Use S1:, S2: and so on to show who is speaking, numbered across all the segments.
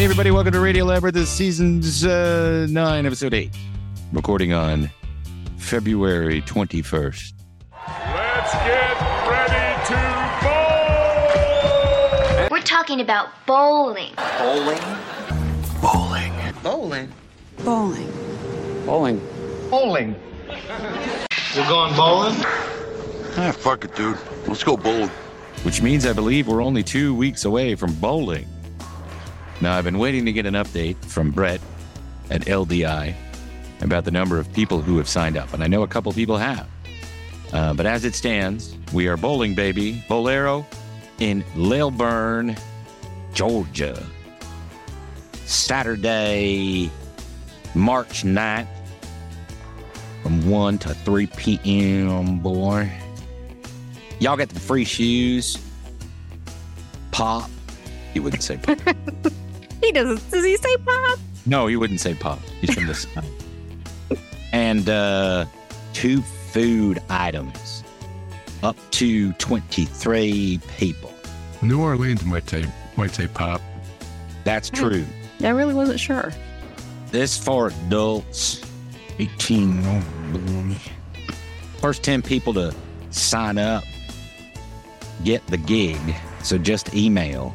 S1: Hey, everybody, welcome to Radio Labyrinth. This is season's 9, episode 8. Recording on February 21st.
S2: Let's get ready to bowl!
S3: We're talking about bowling.
S4: Bowling?
S1: Bowling.
S4: Bowling?
S5: Bowling.
S4: Bowling. Bowling.
S6: We're going bowling?
S7: Ah, fuck it, dude. Let's go bowling.
S1: Which means I believe we're only 2 weeks away from bowling. Now, I've been waiting to get an update from Brett at LDI about the number of people who have signed up, and I know a couple people have. But as it stands, we are bowling, baby. Bolero in Lilburn, Georgia. Saturday, March 9th, from 1 to 3 p.m., boy. Y'all get the free shoes. Pop. He wouldn't say pop.
S5: He doesn't. Does he say pop?
S1: No, he wouldn't say pop. He's from the South. And 2 food items. Up to 23 people.
S8: New Orleans might say pop.
S1: That's true.
S5: I really wasn't sure.
S1: This for adults. 18. First 10 people to sign up get the gig. So just email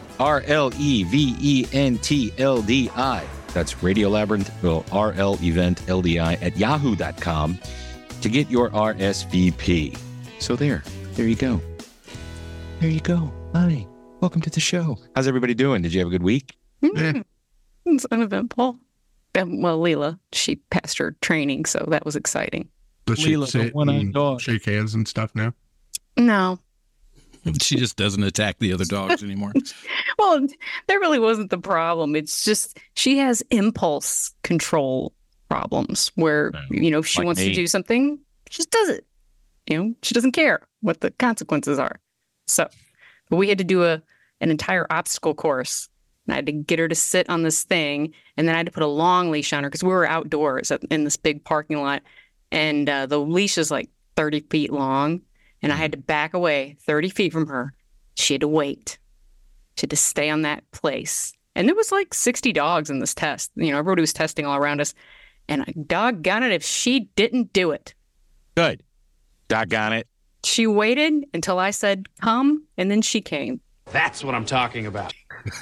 S1: RLEVENTLDI. That's Radio Labyrinth, RL Event LDI at yahoo.com to get your RSVP. So there you go. There you go. Hi. Welcome to the show. How's everybody doing? Did you have a good week?
S8: Yeah.
S5: It's uneventful. Well, Leela, she passed her training, so that was exciting.
S8: Does she
S1: Leela, the
S8: sit
S1: one-eyed
S8: and
S1: dog.
S8: shake hands and stuff now?
S5: No.
S9: She just doesn't attack the other dogs anymore.
S5: Well, that really wasn't the problem. It's just she has impulse control problems where, if she
S1: Like
S5: wants
S1: me.
S5: to do something, she just does it. She doesn't care what the consequences are. So, but we had to do an entire obstacle course. And I had to get her to sit on this thing, and then I had to put a long leash on her because we were outdoors in this big parking lot, and the leash is like 30 feet long, and I had to back away 30 feet from her. She had to wait. She had to stay on that place. And there was like 60 dogs in this test. Everybody was testing all around us, and doggone it if she didn't do it.
S1: Good. Doggone it.
S5: She waited until I said, come, and then she came.
S6: That's what I'm talking about.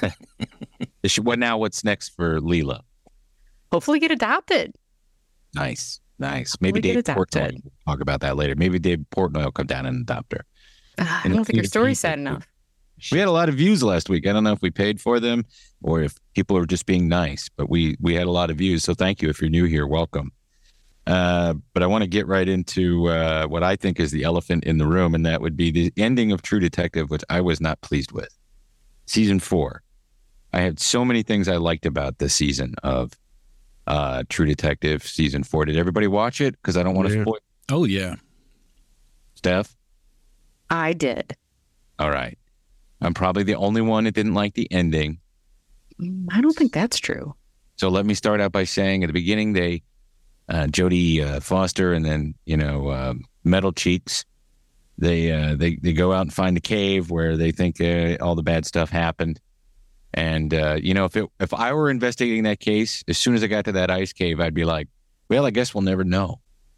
S1: What's next for Leela?
S5: Hopefully get adopted.
S1: Nice. Maybe
S5: We get
S1: Dave
S5: adopted.
S1: Portnoy. We'll talk about that later. Maybe Dave Portnoy will come down and adopt her.
S5: I don't think her story's sad enough.
S1: We had a lot of views last week. I don't know if we paid for them or if people are just being nice, but we had a lot of views. So thank you. If you're new here, welcome. But I want to get right into what I think is the elephant in the room, and that would be the ending of True Detective, which I was not pleased with. Season 4. I had so many things I liked about this season of True Detective Season 4. Did everybody watch it? Because I don't want to spoil.
S9: Oh, yeah.
S1: Steph?
S5: I did.
S1: All right. I'm probably the only one that didn't like the ending.
S5: I don't think that's true.
S1: So let me start out by saying at the beginning, Jodie Foster and then, Metal Cheeks, they go out and find a cave where they think all the bad stuff happened. And, if I were investigating that case, as soon as I got to that ice cave, I'd be like, well, I guess we'll never know.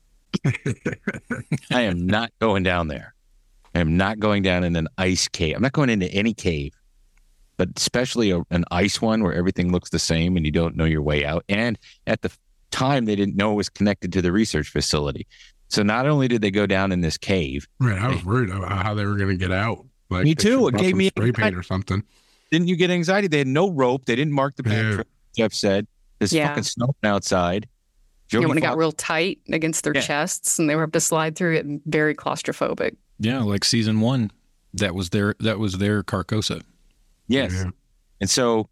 S1: I am not going down there. I am not going down in an ice cave. I'm not going into any cave, but especially an ice one where everything looks the same and you don't know your way out. And at the time, they didn't know it was connected to the research facility. So not only did they go down in this cave.
S8: Right. I was worried about how they were going to get out. Like,
S1: Me too. It gave me
S8: spray paint or something.
S1: Didn't you get anxiety? They had no rope. They didn't mark the path. Jeff said, "There's fucking snow outside."
S5: When it got real tight against their chests, and they were able to slide through it, very claustrophobic.
S9: Yeah, like season 1, that was their Carcosa.
S1: Yes, and so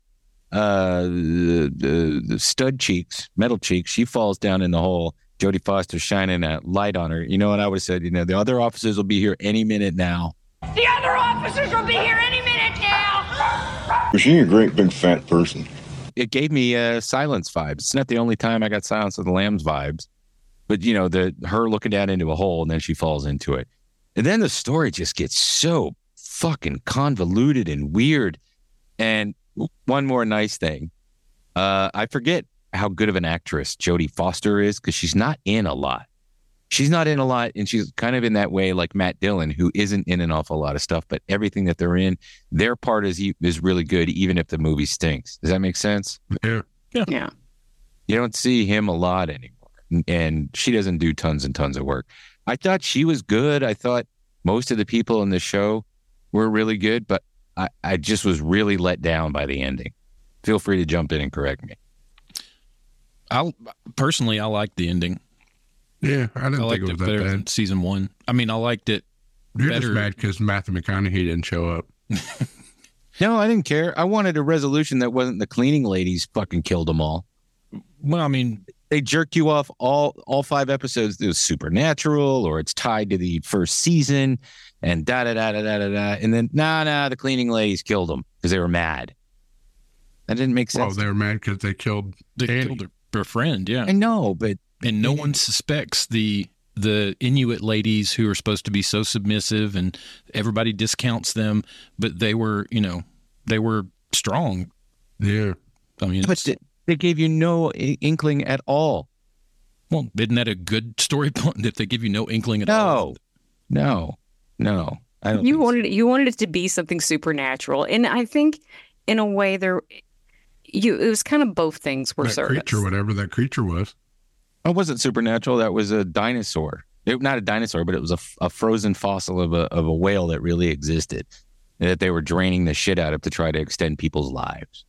S1: the stud cheeks, metal cheeks, she falls down in the hole. Jodie Foster shining a light on her. You know what I would have said? The other officers will be here any minute now.
S3: The other officers will be here any minute now.
S7: Was she a great big fat person?
S1: It gave me Silence vibes. It's not the only time I got Silence of the Lambs vibes, but her looking down into a hole and then she falls into it, and then the story just gets so fucking convoluted and weird. And one more nice thing. I forget how good of an actress Jodie Foster is because she's not in a lot. She's not in a lot, and she's kind of in that way like Matt Dillon, who isn't in an awful lot of stuff, but everything that they're in, their part is really good, even if the movie stinks. Does that make sense?
S8: Yeah.
S5: Yeah.
S1: You don't see him a lot anymore, and she doesn't do tons and tons of work. I thought she was good. I thought most of the people in the show were really good, but I just was really let down by the ending. Feel free to jump in and correct me.
S9: I liked the ending.
S8: Yeah, I didn't think it was that
S9: better
S8: bad.
S9: than season 1. I mean, I liked it
S8: You're
S9: better.
S8: just mad because Matthew McConaughey didn't show up.
S1: No, I didn't care. I wanted a resolution that wasn't the cleaning ladies fucking killed them all.
S9: Well, I mean,
S1: They jerk you off all 5 episodes. It was supernatural, or it's tied to the first season, and da da da da da da da. And then the cleaning ladies killed them because they were mad. That didn't make sense.
S8: Well, they were mad because they killed Annie.
S9: their friend, yeah.
S1: I know, but
S9: And no one suspects the Inuit ladies who are supposed to be so submissive, and everybody discounts them, but they were strong.
S8: Yeah.
S9: I mean,
S1: they gave you no inkling at all.
S9: well, isn't that a good story point if they give you no inkling at all?
S1: No. I don't.
S5: You wanted it to be something supernatural, and I think in a way it was kind of both things were
S8: That
S5: serviced.
S8: creature, whatever that creature was.
S1: It wasn't supernatural. That was a dinosaur. Not a dinosaur, but it was a frozen fossil of a whale that really existed, that they were draining the shit out of to try to extend people's lives.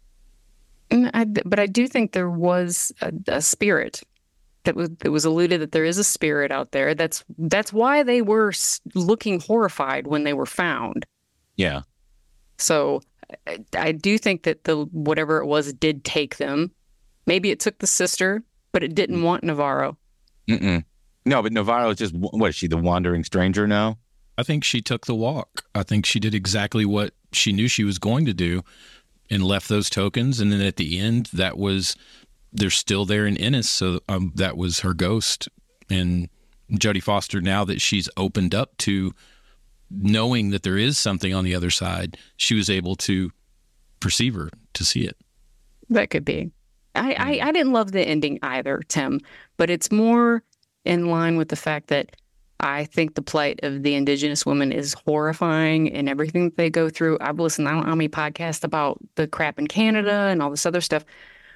S5: But I do think there was a spirit that was alluded that there is a spirit out there. That's why they were looking horrified when they were found.
S1: Yeah.
S5: So I do think that whatever it was did take them. Maybe it took the sister, but it didn't want Navarro.
S1: Mm-mm. No, but Navarro is just, what is she, the wandering stranger now?
S9: I think she took the walk. I think she did exactly what she knew she was going to do and left those tokens. And then at the end, they're still there in Ennis. So that was her ghost. And Jodie Foster, now that she's opened up to knowing that there is something on the other side, she was able to perceive her, to see it.
S5: That could be. I didn't love the ending either, Tim, but it's more in line with the fact that I think the plight of the Indigenous women is horrifying, and everything that they go through. I've listened to I don't know how many podcasts about the crap in Canada and all this other stuff,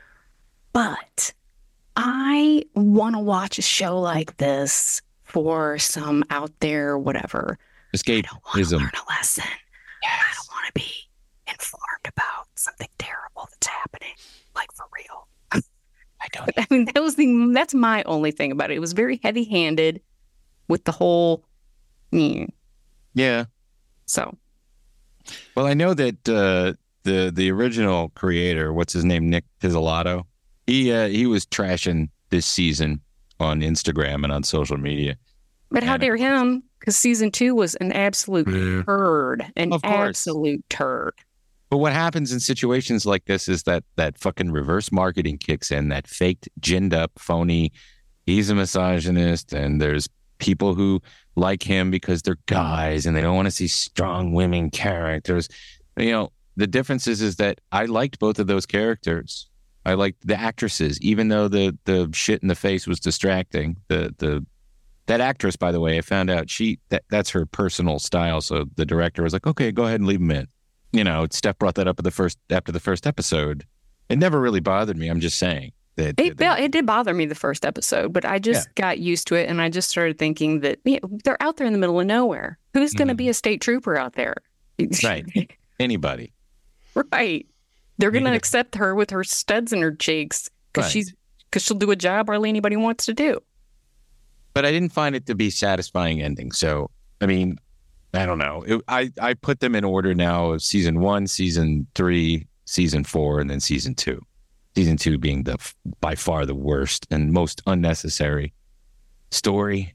S5: but I want to watch a show like this for some out there, whatever.
S1: Escapism.
S5: I don't want to learn a lesson. Yes. I don't want to be informed about something terrible that's happening, like for real. I mean, that's my only thing about it. It was very heavy-handed with the whole.
S1: Yeah.
S5: So.
S1: Well, I know that the original creator, what's his name, Nick Pizzolatto, he was trashing this season on Instagram and on social media.
S5: But how dare him? Because season 2 was an absolute turd, absolute turd.
S1: But what happens in situations like this is that fucking reverse marketing kicks in, that faked, ginned up, phony, he's a misogynist, and there's people who like him because they're guys and they don't want to see strong women characters. You know, the difference is that I liked both of those characters. I liked the actresses, even though the shit in the face was distracting. That actress, by the way, I found out that's her personal style. So the director was like, okay, go ahead and leave him in. You know, Steph brought that up after the first episode. It never really bothered me. I'm just saying that
S5: it did bother me the first episode, but I just got used to it, and I just started thinking that they're out there in the middle of nowhere. Who's going to be a state trooper out there?
S1: Right. Anybody.
S5: Right. They're going to accept her with her studs in her cheeks because she'll do a job hardly anybody wants to do.
S1: But I didn't find it to be satisfying ending. So, I mean, I don't know. I put them in order now of season 1, season 3, season 4, and then season 2. Season 2 being by far the worst and most unnecessary story.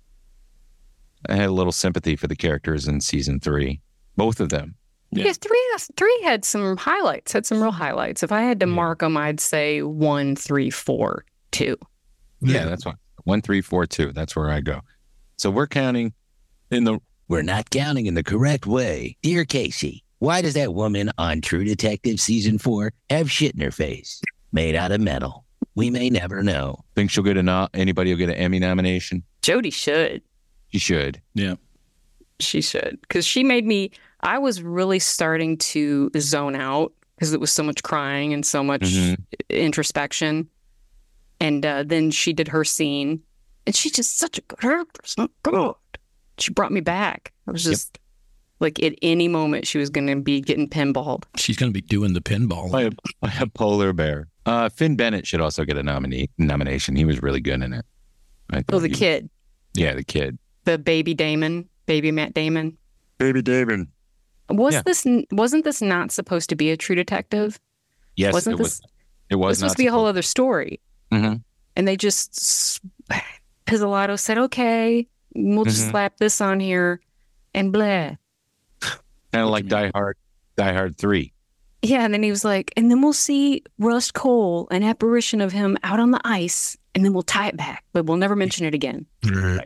S1: I had a little sympathy for the characters in season 3, both of them.
S5: Yeah, 3 had some highlights, had some real highlights. If I had to mark them, I'd say 1, 3, 4, 2.
S1: Yeah, that's fine. 1, 3, 4, 2. That's where I go. So we're not counting in the correct way. Dear Casey,
S10: Why does that woman on True Detective season 4 have shit in her face made out of metal? We may never know.
S1: Think she'll get anybody will get an Emmy nomination?
S5: Jodie should.
S1: She should.
S9: Yeah.
S5: She should. Because she made me, I was really starting to zone out because it was so much crying and so much introspection. And then she did her scene. And she's just such a good actress. Oh, God. She brought me back. I was just like, at any moment, she was going to be getting pinballed.
S9: She's going to be doing the pinball.
S1: By a polar bear. Finn Bennett should also get a nomination. He was really good in it.
S5: The kid.
S1: Yeah, the kid.
S5: The baby Matt Damon.
S1: Baby Damon.
S5: Wasn't this not supposed to be a True Detective?
S1: Yes,
S5: it was. It was supposed to be a whole other story.
S1: Mm-hmm.
S5: And they just, Pizzolatto said, okay, we'll just slap this on here and blah.
S1: Kind of like Die Hard 3.
S5: Yeah, and then he was like, and then we'll see Rust Cole, an apparition of him out on the ice, and then we'll tie it back, but we'll never mention it again.
S8: Right.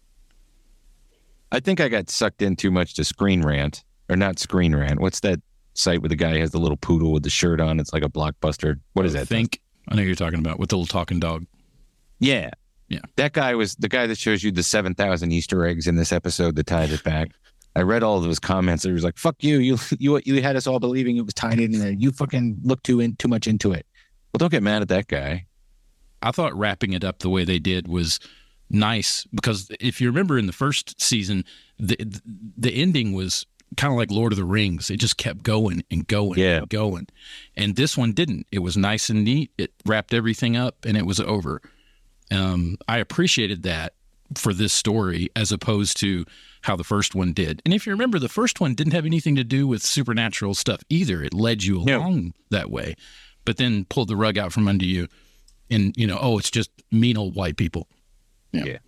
S1: I think I got sucked in too much to Screen Rant, or not Screen Rant. What's that site where the guy has the little poodle with the shirt on? It's like a Blockbuster. What is that?
S9: I know who you're talking about with the little talking dog.
S1: Yeah.
S9: Yeah.
S1: That guy was the guy that shows you the 7,000 Easter eggs in this episode that tied it back. I read all of those comments. It was like, "Fuck you! You had us all believing it was tied in there. You fucking looked too much into it." Well, don't get mad at that guy.
S9: I thought wrapping it up the way they did was nice because if you remember in the first season, the ending was kind of like Lord of the Rings. It just kept going and going and going. And this one didn't. It was nice and neat. It wrapped everything up and it was over. I appreciated that for this story as opposed to how the first one did. And if you remember, the first one didn't have anything to do with supernatural stuff either. It led you along that way, but then pulled the rug out from under you and, it's just mean old white people.
S1: Yeah.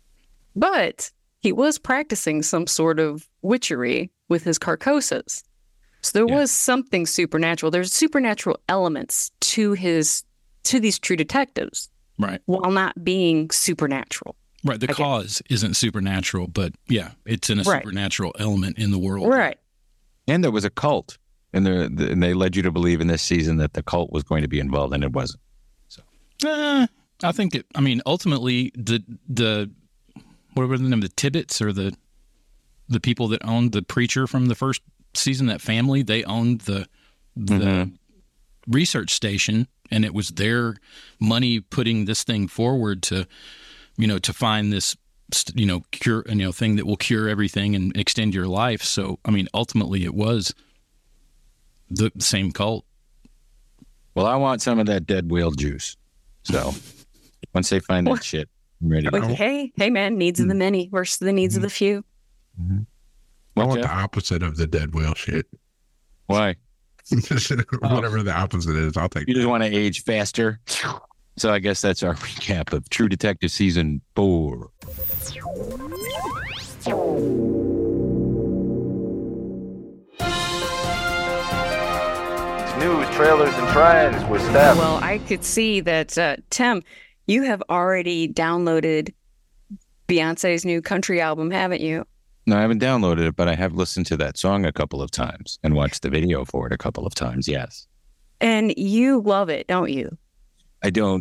S5: But he was practicing some sort of witchery with his Carcossas. So there was something supernatural. There's supernatural elements to these True Detectives.
S9: Right.
S5: While not being supernatural.
S9: Right. The cause isn't supernatural, but it's in a supernatural element in the world.
S5: Right.
S1: And there was a cult. And they led you to believe in this season that the cult was going to be involved, and it wasn't. So
S9: I think ultimately the what were the name? The Tibbets or the people that owned the preacher from the first season, that family, they owned the research station, and it was their money putting this thing forward to find this, cure, thing that will cure everything and extend your life. So, ultimately it was the same cult.
S1: Well, I want some of that dead whale juice. So once they find that shit, I'm ready to go.
S5: Hey, man, needs of the many versus the needs of the few.
S1: Mm-hmm.
S8: I want the opposite of the dead whale shit.
S1: Why?
S8: Whatever the opposite is, I'll take.
S1: You just want to age faster. So I guess that's our recap of True Detective Season 4.
S11: News, trailers, and trends with Steph.
S5: Well, I could see that, Tim, you have already downloaded Beyonce's new country album, haven't you?
S1: No, I haven't downloaded it, but I have listened to that song a couple of times and watched the video for it a couple of times, yes.
S5: And you love it, don't you?
S1: I don't.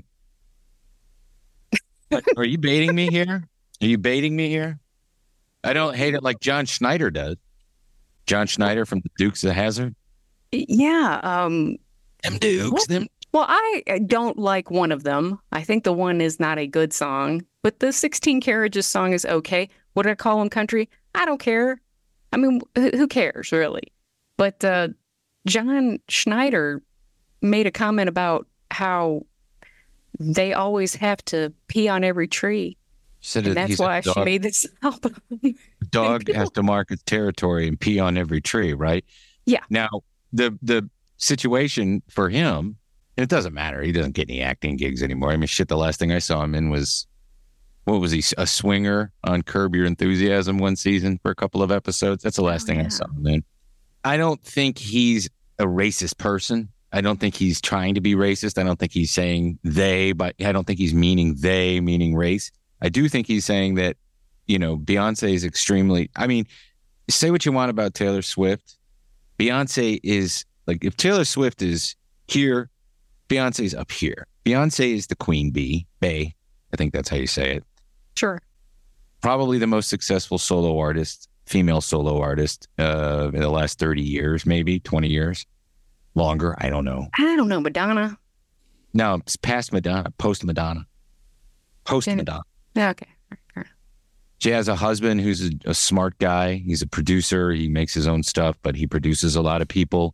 S1: Are you baiting me here? Are you baiting me here? I don't hate it like John Schneider does. John Schneider from the Dukes of Hazzard?
S5: Yeah.
S1: Them Dukes, them.
S5: Well, I don't like one of them. I think the one is not a good song, but the 16 Carriages song is okay. What did I call them, country? I don't care. I mean, who cares, really? But John Schneider made a comment about how they always have to pee on every tree.
S1: Said
S5: and that's why she made this album.
S1: Dog has to mark its territory and pee on every tree, right?
S5: Yeah.
S1: Now, the situation for him, it doesn't matter. He doesn't get any acting gigs anymore. I mean, shit, the last thing I saw him in was, what was he, a swinger on Curb Your Enthusiasm one season for a couple of episodes? That's the last thing I saw him in. I don't think he's a racist person. I don't think he's trying to be racist. I don't think he's saying they, but I don't think he's meaning they, meaning race. I do think he's saying that, Beyonce is extremely, I mean, say what you want about Taylor Swift. Beyonce is like, if Taylor Swift is here, Beyonce's up here. Beyonce is the queen bee, Bay. I think that's how you say it.
S5: Sure.
S1: Probably the most successful solo artist, female solo artist in the last 30 years, maybe 20 years. Longer, I don't know.
S5: Madonna.
S1: No, it's past Madonna, post Madonna. Post Madonna.
S5: Yeah, okay.
S1: She has a husband who's a smart guy. He's a producer. He makes his own stuff, but he produces a lot of people.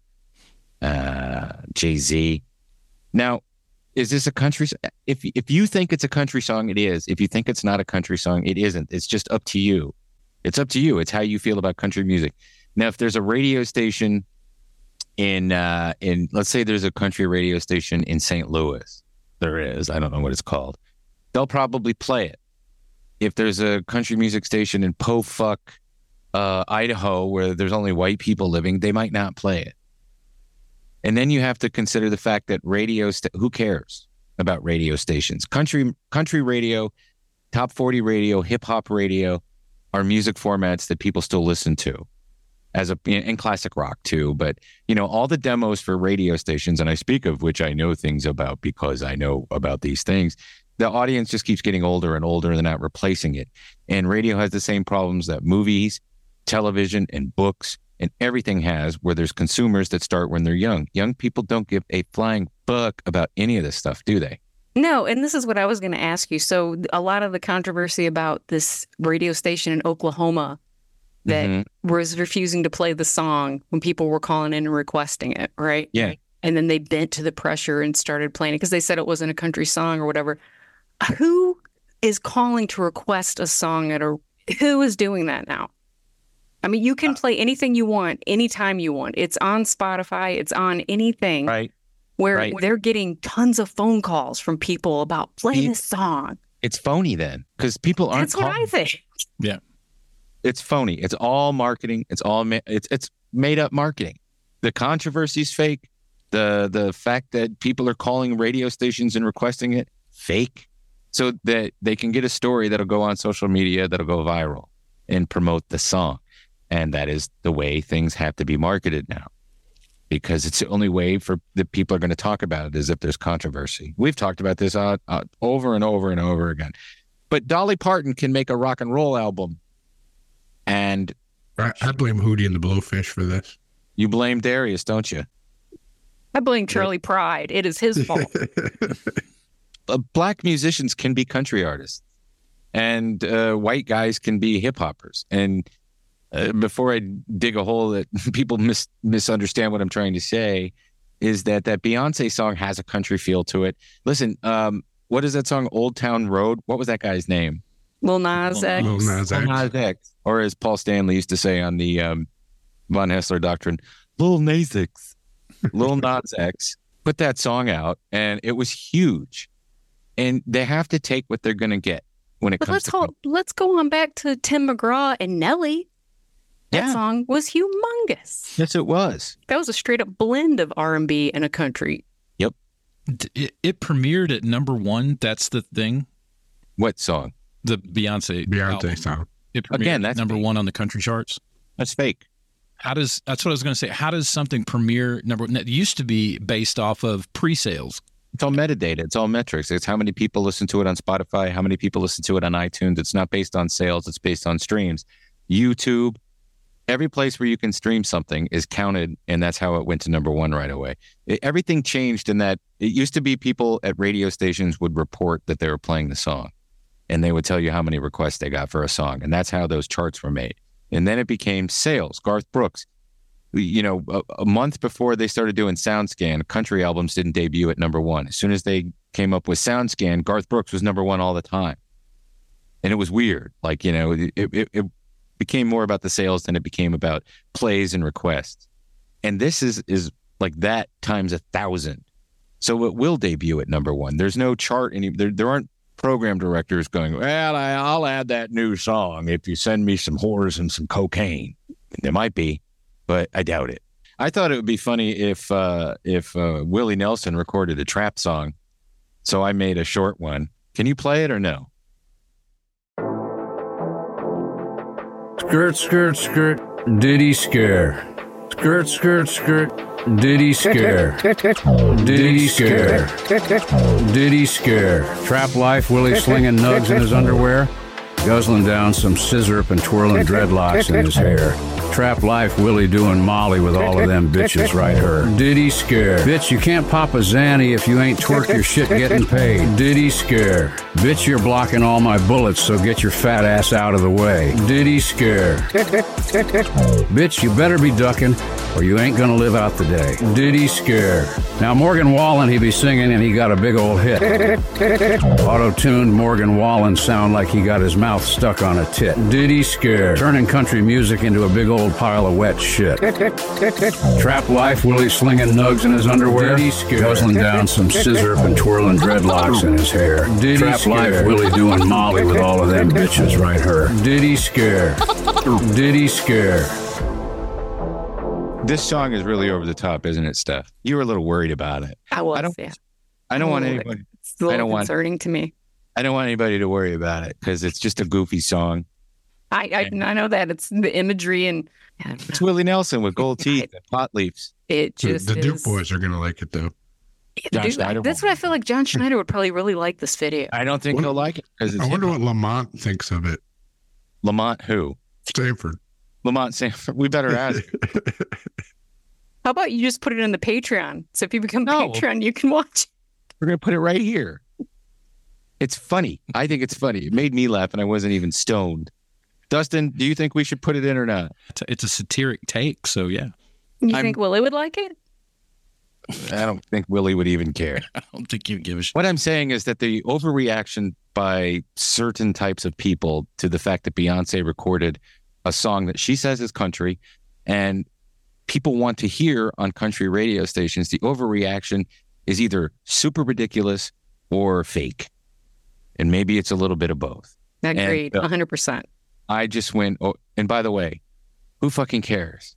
S1: Jay-Z. Now, is this a country? If you think it's a country song, it is. If you think it's not a country song, it isn't. It's just up to you. It's up to you. It's how you feel about country music. Now, if there's a radio station in let's say there's a country radio station in St. Louis, there is. I don't know what it's called. They'll probably play it. If there's a country music station in Po-Fuck, Idaho, where there's only white people living, they might not play it. And then you have to consider the fact that who cares about radio stations? Country radio, top 40 radio, hip hop radio are music formats that people still listen to, and classic rock too. But all the demos for radio stations, and I speak of which I know things about because I know about these things. The audience just keeps getting older and older. They're not replacing it. And radio has the same problems that movies, television, and books and everything has, where there's consumers that start when they're young. Young people don't give a flying fuck about any of this stuff, do they?
S5: No, and this is what I was going to ask you. So a lot of the controversy about this radio station in Oklahoma that was refusing to play the song when people were calling in and requesting it, right?
S1: Yeah.
S5: And then they bent to the pressure and started playing it because they said it wasn't a country song or whatever. Who is calling to request a song who is doing that now? I mean, you can play anything you want, anytime you want. It's on Spotify. It's on anything.
S1: Right.
S5: Where they're getting tons of phone calls from people about playing this song.
S1: It's phony then, because people aren't.
S5: That's what I think.
S9: Yeah.
S1: It's phony. It's all marketing. It's all it's made up marketing. The controversy's fake. The fact that people are calling radio stations and requesting it, fake. So that they can get a story that'll go on social media, that'll go viral and promote the song. And that is the way things have to be marketed now, because it's the only way for the people are going to talk about it is if there's controversy. We've talked about this over and over and over again. But Dolly Parton can make a rock and roll album. And
S8: I blame Hootie and the Blowfish for this.
S1: You blame Darius, don't you?
S5: I blame Charlie Pride. It is his fault.
S1: Black musicians can be country artists, and white guys can be hip hoppers. And before I dig a hole that people misunderstand what I'm trying to say, is that Beyonce song has a country feel to it. Listen, what is that song, Old Town Road? What was that guy's name?
S5: Lil Nas X.
S8: Lil Nas X.
S1: Or as Paul Stanley used to say on the Von Hessler Doctrine, Lil Nas X. Lil Nas X put that song out, and it was huge. And they have to take what they're going to get when it comes to...
S5: Let's go on back to Tim McGraw and Nelly. That song was humongous.
S1: Yes, it was.
S5: That was a straight up blend of R&B and a country.
S1: Yep.
S9: It premiered at #1. That's the thing.
S1: What song?
S9: The Beyonce
S8: song.
S9: It premiered at #1 on the country charts.
S1: That's fake.
S9: That's what I was going to say. How does something premiere #1? It used to be based off of pre-sales.
S1: It's all metadata. It's all metrics. It's how many people listen to it on Spotify, how many people listen to it on iTunes. It's not based on sales. It's based on streams. YouTube, every place where you can stream something is counted, and that's how it went to #1 right away. Everything changed in that it used to be people at radio stations would report that they were playing the song, and they would tell you how many requests they got for a song, and that's how those charts were made. And then it became sales. Garth Brooks, a month before they started doing SoundScan, country albums didn't debut at #1. As soon as they came up with SoundScan, Garth Brooks was #1 all the time. And it was weird. Like, it became more about the sales than it became about plays and requests. And this is like that times 1,000. So it will debut at #1. There's no chart there aren't program directors going, well, I'll add that new song if you send me some whores and some cocaine. There might be, but I doubt it. I thought it would be funny if Willie Nelson recorded a trap song. So I made a short one. Can you play it or no?
S12: Skirt, skirt, skirt, diddy scare. Skirt, skirt, skirt. Diddy scare. Diddy scare. Diddy scare. Trap life, Willie slinging nugs in his underwear, guzzling down some scissorp and twirling dreadlocks in his hair. Trap life, Willie doing Molly with all of them bitches right her. Diddy scare. Bitch, you can't pop a Zanny if you ain't twerk your shit getting paid. Diddy scare. Bitch, you're blocking all my bullets, so get your fat ass out of the way. Diddy scare. Bitch, you better be ducking or you ain't gonna live out the day. Diddy scare. Now Morgan Wallen, he be singing and he got a big old hit. Auto-tuned Morgan Wallen sound like he got his mouth stuck on a tit. Diddy scare. Turning country music into a big old pile of wet shit. Trap life, Willie slinging nugs in his underwear. Diddy scare. Guzzling down some scissorp and twirling dreadlocks in his hair. Diddy Trap scare. Life, Willie doing Molly with all of them bitches right her. Diddy scare. Diddy scare.
S1: This song is really over the top, isn't it, Steph? You were a little worried about it.
S5: I was, yeah.
S1: I don't want anybody.
S5: It's a little concerning to me.
S1: I don't want anybody to worry about it because it's just a goofy song.
S5: I know that it's the imagery and
S1: it's Willie Nelson with gold teeth and pot leaves.
S5: It just
S8: the Duke boys are gonna like it though.
S5: That's what I feel like. John Schneider would probably really like this video.
S1: I don't think he'll like it because
S8: I wonder what Lamont thinks of it.
S1: Lamont who?
S8: Stanford.
S1: Lamont Sanford. We better ask.
S5: How about you just put it in the Patreon? So if you become Patreon, you can watch.
S1: We're gonna put it right here. It's funny. I think it's funny. It made me laugh, and I wasn't even stoned. Dustin, do you think we should put it in or not?
S9: It's a satiric take, so yeah.
S5: You think Willie would like it?
S1: I don't think Willie would even care.
S9: I don't think he'd give a shit.
S1: What I'm saying is that the overreaction by certain types of people to the fact that Beyonce recorded a song that she says is country and people want to hear on country radio stations, the overreaction is either super ridiculous or fake. And maybe it's a little bit of both.
S5: Agreed, 100%.
S1: I just went, oh, and by the way, who fucking cares?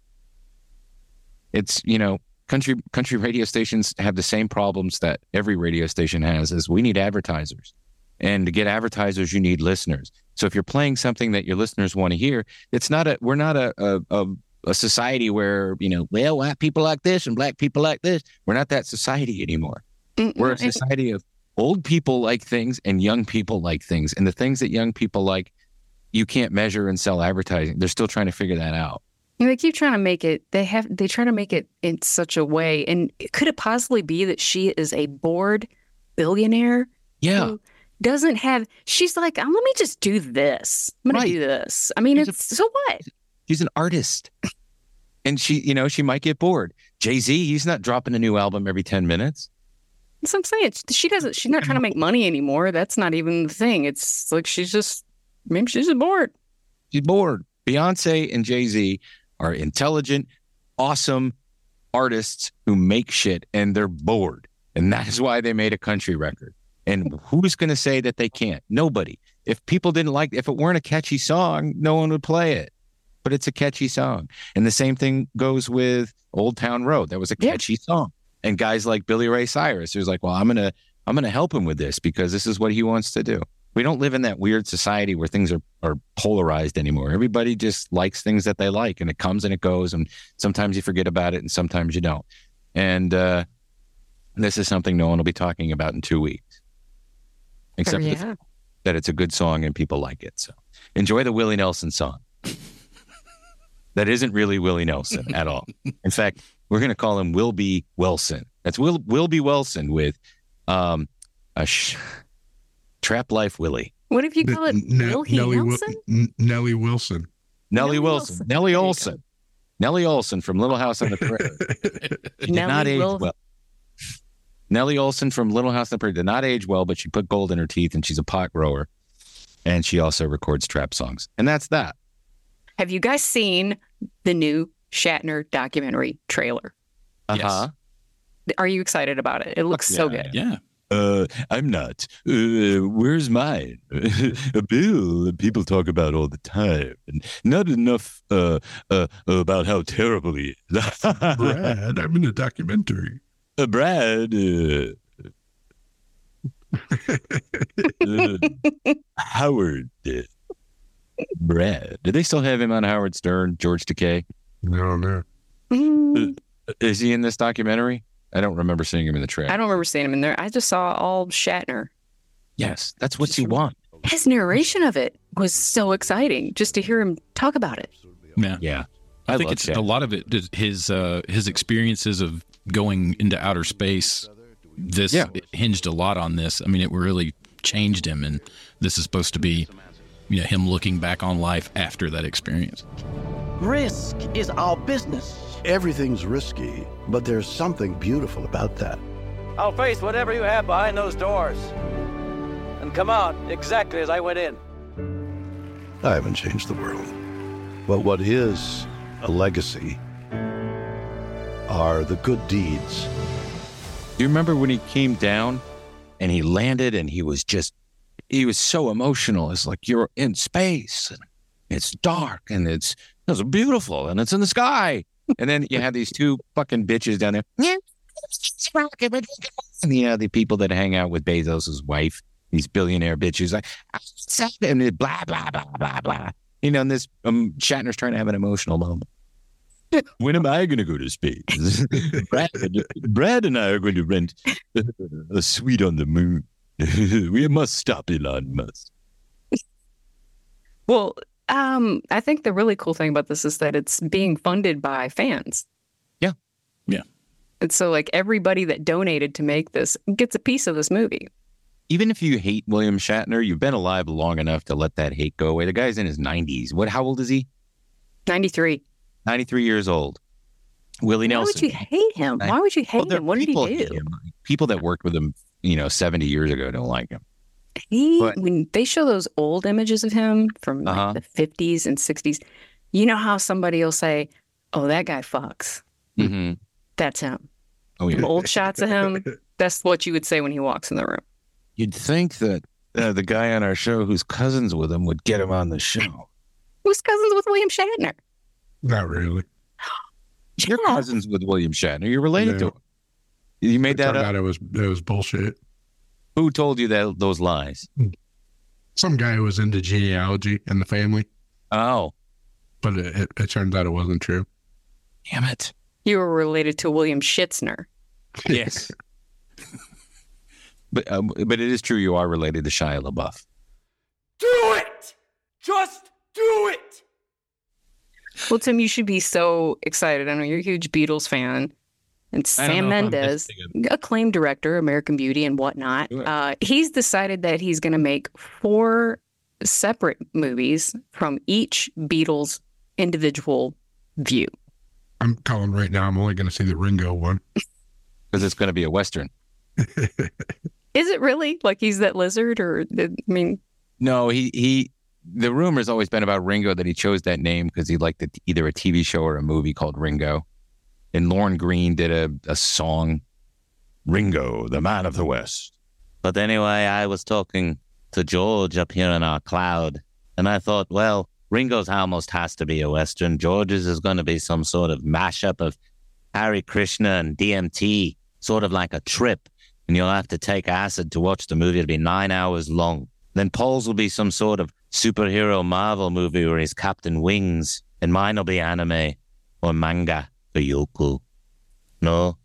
S1: It's, country radio stations have the same problems that every radio station has, is we need advertisers. And to get advertisers, you need listeners. So if you're playing something that your listeners want to hear, we're not a society where, white people like this and black people like this. We're not that society anymore. We're a society of old people like things and young people like things. And the things that young people like, you can't measure and sell advertising. They're still trying to figure that out.
S5: And they keep trying to make it, they try to make it in such a way. And could it possibly be that she is a bored billionaire?
S1: Yeah.
S5: Who doesn't have, she's like, let me just do this. I'm going to do this. I mean, so what?
S1: She's an artist. And she might get bored. Jay-Z, he's not dropping a new album every 10 minutes.
S5: That's what I'm saying. She's not trying to make money anymore. That's not even the thing. It's like maybe she's just bored.
S1: She's bored. Beyonce and Jay-Z are intelligent, awesome artists who make shit and they're bored. And that is why they made a country record. And who's going to say that they can't? Nobody. If people didn't if it weren't a catchy song, no one would play it. But it's a catchy song. And the same thing goes with Old Town Road. That was a catchy song. And guys like Billy Ray Cyrus, who's like, well, I'm gonna help him with this because this is what he wants to do. We don't live in that weird society where things are polarized anymore. Everybody just likes things that they like, and it comes and it goes, and sometimes you forget about it, and sometimes you don't. And this is something no one will be talking about in 2 weeks, except that it's a good song and people like it. So enjoy the Willie Nelson song. That isn't really Willie Nelson at all. In fact, we're going to call him Wilby Wilson. That's Wilby Wilson with Trap Life Willie.
S5: What if you call it Nelly Wilson?
S8: Nelly Wilson.
S1: Nelly Wilson. Nelly Olson. Nelly Olson from Little House on the Prairie. She did not age well. Nelly Olson from Little House on the Prairie did not age well, but she put gold in her teeth and she's a pot grower. And she also records trap songs. And that's that.
S5: Have you guys seen the new Shatner documentary trailer?
S1: Uh-huh.
S5: Yes. Are you excited about it? It looks so good.
S9: Yeah.
S1: I'm not. Where's mine? A bill that people talk about all the time. And not enough about how terrible he is.
S8: Brad, I'm in a documentary.
S1: Brad. Howard. Brad. Do they still have him on Howard Stern, George Takei?
S8: No.
S1: Is he in this documentary? I don't remember seeing him in the trailer.
S5: I don't remember seeing him in there. I just saw all Shatner.
S1: Yes, that's what you want.
S5: His narration of it was so exciting just to hear him talk about it.
S9: Yeah. I think it's a lot of it. His experiences of going into outer space. This hinged a lot on this. I mean, it really changed him, and this is supposed to be, him looking back on life after that experience.
S13: Risk is our business.
S14: Everything's risky, but there's something beautiful about that.
S15: I'll face whatever you have behind those doors and come out exactly as I went in.
S14: I haven't changed the world. But what is a legacy are the good deeds.
S1: Do you remember when he came down and he landed and he was so emotional? It's like, you're in space and it's dark and it's beautiful and it's in the sky. And then you have these two fucking bitches down there. And the people that hang out with Bezos' wife, these billionaire bitches, like, and blah, blah, blah, blah, blah. And this Shatner's trying to have an emotional moment. When am I going to go to space? Brad and I are going to rent a suite on the moon. We must stop Elon Musk.
S5: Well, I think the really cool thing about this is that it's being funded by fans.
S1: Yeah.
S9: Yeah.
S5: And so, like, everybody that donated to make this gets a piece of this movie.
S1: Even if you hate William Shatner, you've been alive long enough to let that hate go away. The guy's in his 90s. How old is he?
S5: 93.
S1: 93 years old. Willie Nelson.
S5: Why would you hate him? Why would you hate him? What did he do?
S1: People that worked with him, 70 years ago don't like him.
S5: When they show those old images of him from the 50s and 60s, you know how somebody will say, oh, that guy fucks.
S1: Mm-hmm.
S5: That's him.
S1: Oh, yeah.
S5: Old shots of him, that's what you would say when he walks in the room.
S1: You'd think that the guy on our show who's cousins with him would get him on the show.
S5: Who's cousins with William Shatner?
S8: Not really.
S1: You're cousins with William Shatner. You're related to him. You made that up?
S8: It was bullshit.
S1: Who told you those lies?
S8: Some guy who was into genealogy in the family.
S1: Oh.
S8: But it turns out it wasn't true.
S1: Damn it.
S5: You were related to William Schitzner.
S1: Yes. But it is true you are related to Shia LaBeouf.
S15: Do it! Just do it!
S5: Well, Tim, you should be so excited. I know you're a huge Beatles fan. And Sam Mendes, acclaimed director, American Beauty and whatnot, he's decided that he's going to make 4 separate movies from each Beatles individual view.
S8: I'm calling right now. I'm only going to see the Ringo one.
S1: Because it's going to be a Western.
S5: Is it really? Like he's that lizard?
S1: No, the rumor's always been about Ringo that he chose that name because he liked either a TV show or a movie called Ringo. And Lorne Greene did a song, Ringo, the Man of the West.
S10: But anyway, I was talking to George up here in our cloud, and I thought, well, Ringo's almost has to be a Western. George's is going to be some sort of mashup of Hare Krishna and DMT, sort of like a trip. And you'll have to take acid to watch the movie. It'll be 9 hours long. Then Paul's will be some sort of superhero Marvel movie where he's Captain Wings. And mine will be anime or manga for Yoku. No?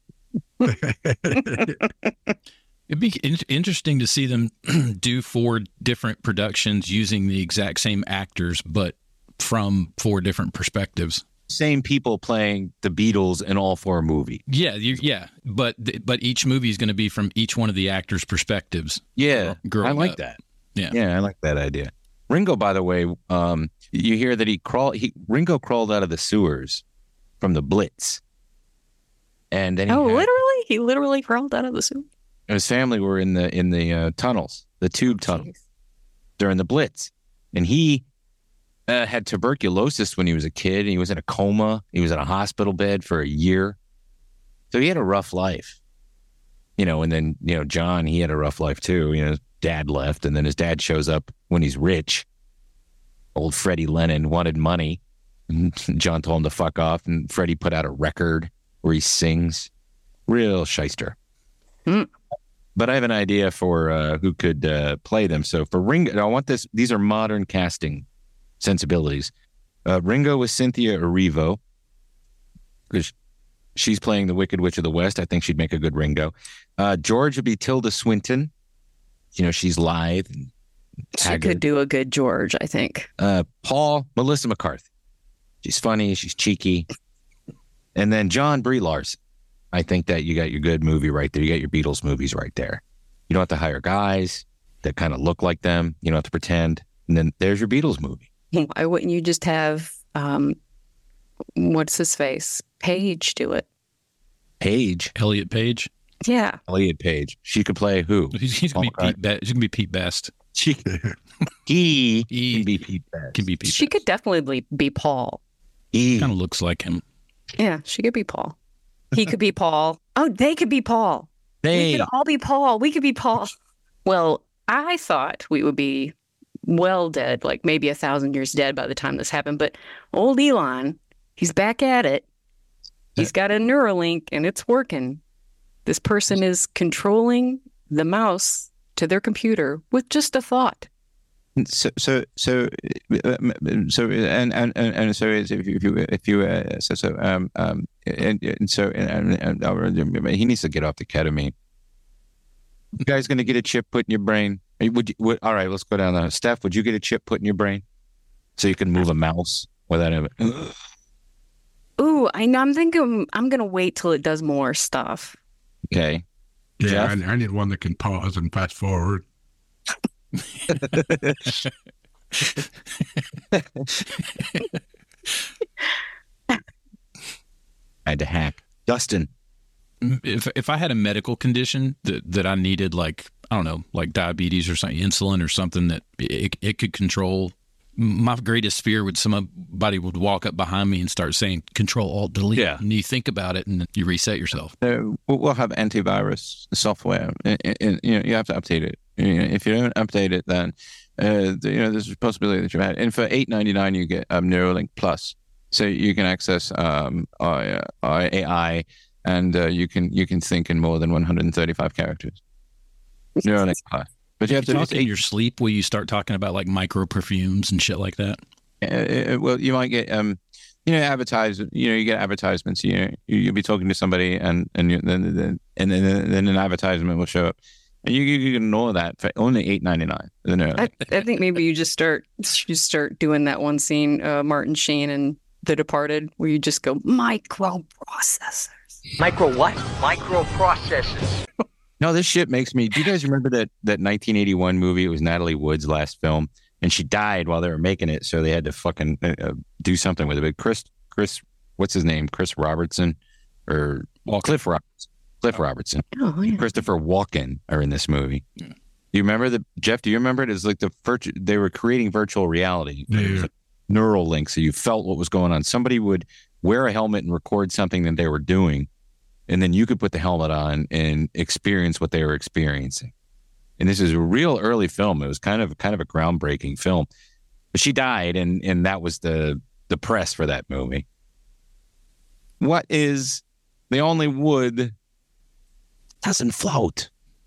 S9: It'd be interesting to see them do 4 different productions using the exact same actors, but from 4 different perspectives.
S1: Same people playing the Beatles in all 4 movies.
S9: Yeah, but each movie is going to be from each one of the actors' perspectives.
S1: Yeah, I like that. Yeah, I like that idea. Ringo, by the way, you hear that Ringo crawled out of the sewers from the Blitz, and then
S5: literally, he literally crawled out of the sewer.
S1: His family were in the tunnels, the tube tunnels, during the Blitz, and he had tuberculosis when he was a kid. And he was in a coma. He was in a hospital bed for a year. So he had a rough life, and then, John, he had a rough life too. His dad left, and then his dad shows up when he's rich. Old Freddie Lennon wanted money. And John told him to fuck off. And Freddie put out a record where he sings. Real shyster. But I have an idea for who could play them. So for Ringo, I want this. These are modern casting sensibilities. Ringo was Cynthia Erivo. because she's playing the Wicked Witch of the West. I think she'd make a good Ringo. George would be Tilda Swinton. You know, she's lithe. And
S5: she could do a good George, I think.
S1: Paul, Melissa McCarthy. She's funny. She's cheeky. And then John Brie Larson. I think that you got your good movie right there. You got your Beatles movies right there. You don't have to hire guys that kind of look like them. You don't have to pretend. And then there's your Beatles movie.
S5: Why wouldn't you just have, what's his face? Page do it.
S1: Page?
S9: Elliot Page?
S5: Yeah.
S1: Elliot Page. She could play who?
S9: He's going to be Pete Best.
S1: He can be Pete Best.
S9: Can be Pete
S5: She
S9: Best.
S5: could definitely be Paul.
S9: He kind of looks like him.
S5: Yeah, she could be Paul. He could be Paul. Oh, they could be Paul.
S1: We
S5: could all be Paul. We could be Paul. Well, I thought we would be well dead, like maybe 1,000 years dead by the time this happened. But old Elon, he's back at it. He's got a Neuralink and it's working. This person is controlling the mouse to their computer with just a thought.
S1: And so it's he needs to get off the ketamine. You guys going to get a chip put in your brain? All right, let's go down there. Steph, would you get a chip put in your brain so you can move a mouse without it?
S5: Ooh, I know. I'm thinking I'm going to wait till it does more stuff.
S1: Okay.
S8: Yeah, I need one that can pause and fast forward.
S1: I had to hack. Dustin.
S9: If I had a medical condition that I needed, like, I don't know, like diabetes or something, insulin or something that it could control, my greatest fear would somebody would walk up behind me and start saying Control Alt Delete.
S1: Yeah.
S9: And you think about it and you reset yourself.
S1: We'll have antivirus software. You have to update it. If you don't update it, then there's a possibility that you've had. And for $8.99, you get Neuralink Plus, so you can access AI, and you can think in more than 135 characters. Neuralink Plus. But you have to
S9: talk in your sleep. Will you start talking about like micro perfumes and shit like that?
S1: Well, you might get advertised. You get advertisements. You'll be talking to somebody, and then an advertisement will show up. And you can ignore that for only $8.99.
S5: I think maybe you just start doing that one scene, Martin Sheen and The Departed, where you just go microprocessors.
S13: Micro what? Microprocessors.
S1: No, this shit makes me. Do you guys remember that 1981 movie? It was Natalie Wood's last film, and she died while they were making it, so they had to fucking do something with it. But Chris, what's his name? Chris Robertson or Cliff Robertson. Cliff Robertson.
S5: Oh, yeah.
S1: Christopher Walken are in this movie. Yeah. Do you remember Jeff? Do you remember it? It's like they were creating virtual reality.
S8: Yeah.
S1: Like neural links, so you felt what was going on. Somebody would wear a helmet and record something that they were doing, and then you could put the helmet on and experience what they were experiencing. And this is a real early film. It was kind of a groundbreaking film. But she died, and that was the press for that movie. What is the only wood doesn't float?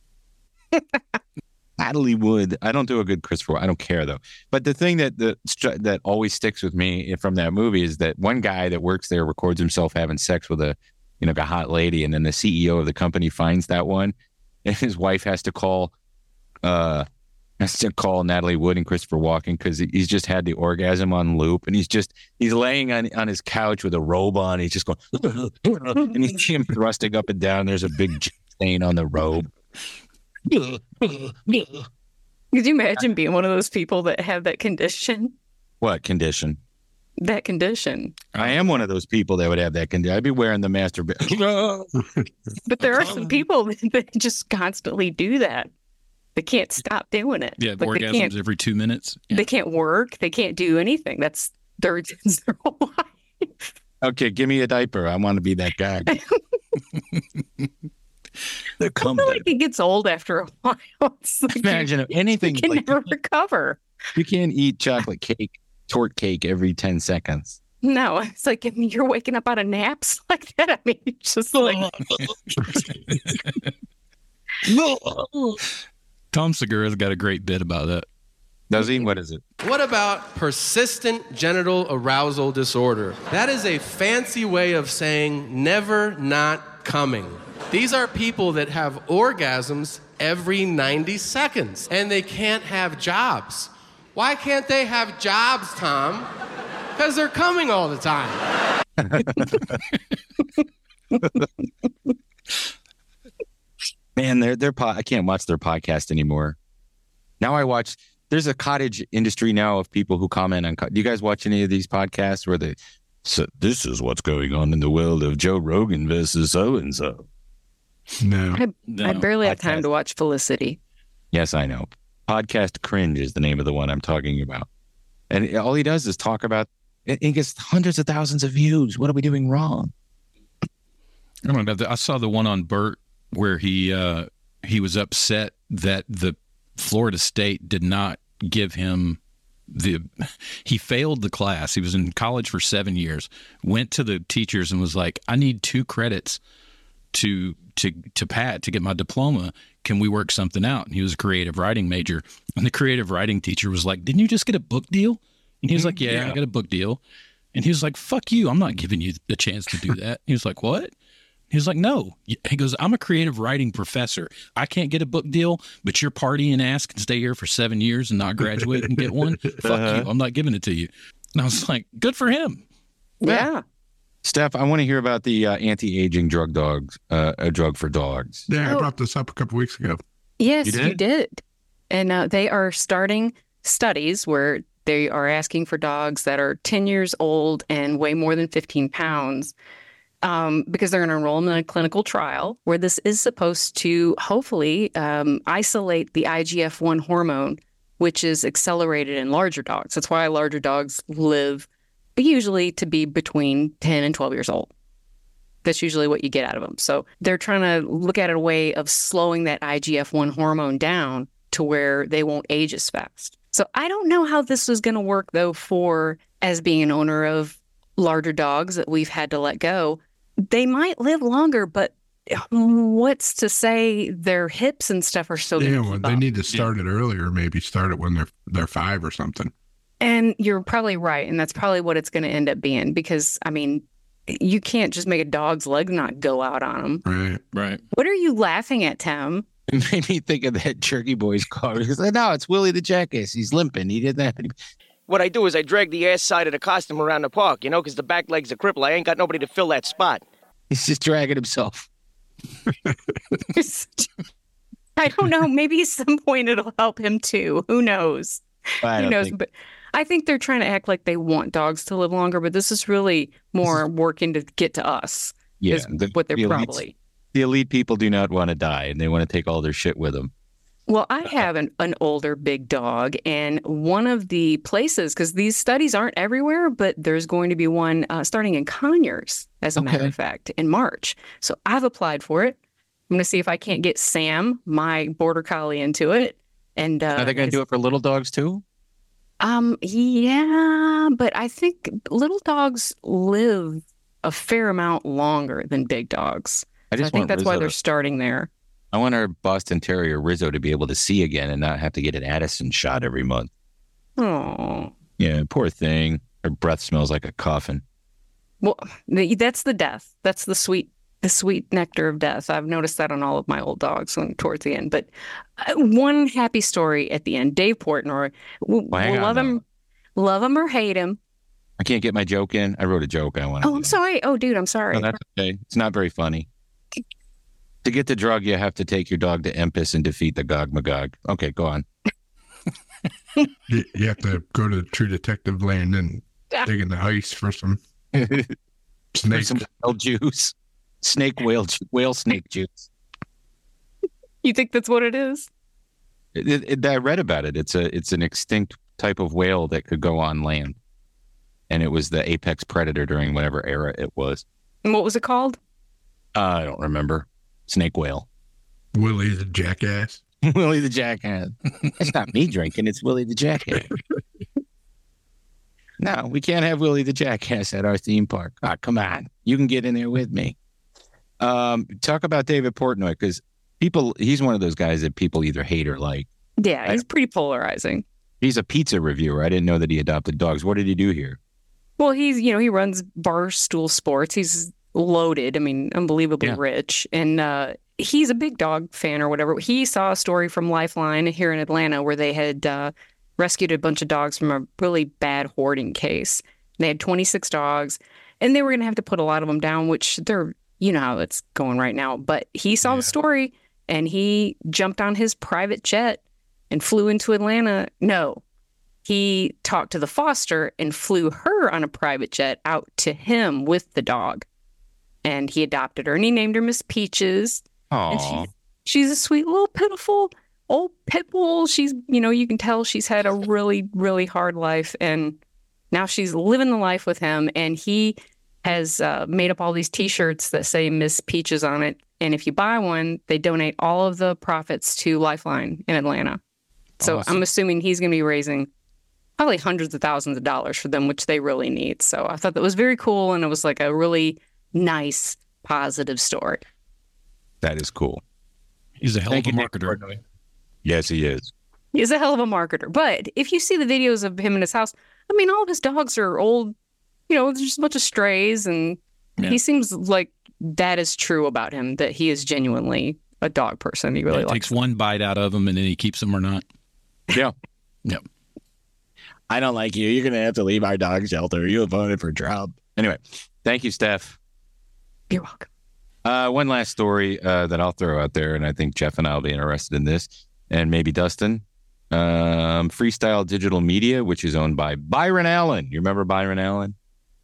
S1: Natalie Wood. I don't do a good Christopher. I don't care though. But the thing that always sticks with me from that movie is that one guy that works there records himself having sex with a hot lady, and then the CEO of the company finds that one, and his wife has to call Natalie Wood and Christopher Walken because he's just had the orgasm on loop, and he's laying on his couch with a robe on. He's just going, and you see him thrusting up and down. There's a big stain on the robe.
S5: Could you imagine being one of those people that have that condition?
S1: What condition?
S5: That condition.
S1: I am one of those people that would have that condition. I'd be wearing the masturbation.
S5: But there are some people that just constantly do that. They can't stop doing it.
S9: Yeah, like orgasms every 2 minutes. Yeah.
S5: They can't work. They can't do anything. That's their whole life.
S1: Okay, give me a diaper. I want to be that guy.
S5: I feel like it gets old after a while. Like
S1: imagine anything.
S5: You can never recover.
S1: You can't eat chocolate cake, torte cake every 10 seconds.
S5: No, it's like you're waking up out of naps like that. I mean, it's just like.
S9: Tom Segura's got a great bit about that.
S1: Does he? What is it?
S16: What about persistent genital arousal disorder? That is a fancy way of saying never not coming. These are people that have orgasms every 90 seconds, and they can't have jobs. Why can't they have jobs, Tom? Because they're coming all the time.
S1: Man, I can't watch their podcast anymore. Now I watch. There's a cottage industry now of people who comment on. Do you guys watch any of these podcasts where they? So this is what's going on in the world of Joe Rogan versus so and so.
S8: No.
S5: I barely have time to watch Felicity.
S1: Yes, I know. Podcast Cringe is the name of the one I'm talking about. And all he does is talk about, he gets hundreds of thousands of views. What are we doing wrong?
S9: I don't know. I saw the one on Bert where he was upset that the Florida State did not give him he failed the class. He was in college for 7 years, went to the teachers and was like, I need 2 credits to get my diploma. Can we work something out? And he was a creative writing major. And the creative writing teacher was like, didn't you just get a book deal? And he was like, yeah, I got a book deal. And he was like, fuck you. I'm not giving you a chance to do that. He was like, what? He was like, no. He goes, I'm a creative writing professor. I can't get a book deal, but your partying ass can stay here for 7 years and not graduate and get one. Fuck you. I'm not giving it to you. And I was like, good for him.
S5: Yeah.
S1: Steph, I want to hear about the anti-aging drug a drug for dogs.
S8: Yeah, I brought this up a couple weeks ago.
S5: Yes, you did. And they are starting studies where they are asking for dogs that are 10 years old and weigh more than 15 pounds because they're going to enroll them in a clinical trial where this is supposed to hopefully isolate the IGF-1 hormone, which is accelerated in larger dogs. That's why larger dogs live usually to be between 10 and 12 years old. That's usually what you get out of them. So they're trying to look at a way of slowing that IGF-1 hormone down to where they won't age as fast. So I don't know how this is going to work, though, for as being an owner of larger dogs that we've had to let go. They might live longer, but what's to say their hips and stuff are still going to keep up?
S8: They need to start it earlier, maybe start it when they're 5 or something.
S5: And you're probably right. And that's probably what it's going to end up being because, I mean, you can't just make a dog's leg not go out on them.
S9: Right.
S5: What are you laughing at, Tim?
S1: It made me think of that Jerky Boys car. He said, no, it's Willie the Jackass. He's limping. He did that.
S13: What I do is I drag the ass side of the costume around the park, because the back leg's a cripple. I ain't got nobody to fill that spot.
S1: He's just dragging himself.
S5: I don't know. Maybe at some point it'll help him too. Who knows? Who knows? But I think they're trying to act like they want dogs to live longer, but this is really more working to get to us.
S1: Yeah,
S5: what they're probably.
S1: The elite people do not want to die, and they want to take all their shit with them.
S5: Well, I have an older big dog, and one of the places, because these studies aren't everywhere, but there's going to be one starting in Conyers, as a matter of fact, in March. So I've applied for it. I'm going to see if I can't get Sam, my border collie, into it. And
S1: are they going to do it for little dogs too?
S5: Yeah, but I think little dogs live a fair amount longer than big dogs. I think that's why they're starting there.
S1: I want our Boston Terrier Rizzo to be able to see again and not have to get an Addison shot every month.
S5: Oh.
S1: Yeah, poor thing. Her breath smells like a coffin.
S5: Well, that's the death. That's the sweet nectar of death. I've noticed that on all of my old dogs towards the end. But one happy story at the end. Dave Portnoy, we'll love him or hate him.
S1: I can't get my joke in. I wrote a joke.
S5: I'm sorry. Oh, dude, I'm sorry.
S1: No, that's okay. It's not very funny. To get the drug, you have to take your dog to Empis and defeat the Gog Magog. Okay, go on.
S8: You have to go to the True Detective land and dig in the ice for some snake.
S1: Some whale juice. Whale snake juice.
S5: You think that's what it is?
S1: I read about it. It's an extinct type of whale that could go on land. And it was the apex predator during whatever era it was.
S5: And what was it called?
S1: I don't remember. Snake whale.
S8: Willie the Jackass.
S1: Willie the Jackass. It's not me drinking. It's Willie the Jackass. No, we can't have Willie the Jackass at our theme park. Oh, come on. You can get in there with me. Talk about David Portnoy, because he's one of those guys that people either hate or like.
S5: Yeah, he's pretty polarizing.
S1: He's a pizza reviewer. I didn't know that he adopted dogs. What did he do here?
S5: Well, he runs Barstool Sports. He's loaded. I mean, unbelievably rich. And he's a big dog fan or whatever. He saw a story from Lifeline here in Atlanta where they had rescued a bunch of dogs from a really bad hoarding case. They had 26 dogs, and they were going to have to put a lot of them down, which they're, how it's going right now. But he saw the story, and he jumped on his private jet and flew into Atlanta. No, he talked to the foster and flew her on a private jet out to him with the dog. And he adopted her, and he named her Miss Peaches.
S1: Aww.
S5: And she's a sweet little pitiful old pit bull. She's, you can tell she's had a really, really hard life, and now she's living the life with him. And he has made up all these T-shirts that say Miss Peaches on it. And if you buy one, they donate all of the profits to Lifeline in Atlanta. So awesome. I'm assuming he's going to be raising probably hundreds of thousands of dollars for them, which they really need. So I thought that was very cool, and it was like a really nice, positive story.
S1: That is cool.
S9: He's a hell of a marketer.
S1: Yes, he is.
S5: He's a hell of a marketer. But if you see the videos of him in his house, I mean, all of his dogs are old. There's just a bunch of strays, and he seems like that is true about him, that he is genuinely a dog person. He really
S9: takes one bite out of them, and then he keeps them or not.
S1: Yeah.
S9: Yep.
S1: I don't like you. You're going to have to leave our dog shelter. You voted for Trump. Anyway, thank you, Steph.
S5: You're welcome.
S1: One last story that I'll throw out there, and I think Jeff and I will be interested in this, and maybe Dustin. Freestyle Digital Media, which is owned by Byron Allen. You remember Byron Allen?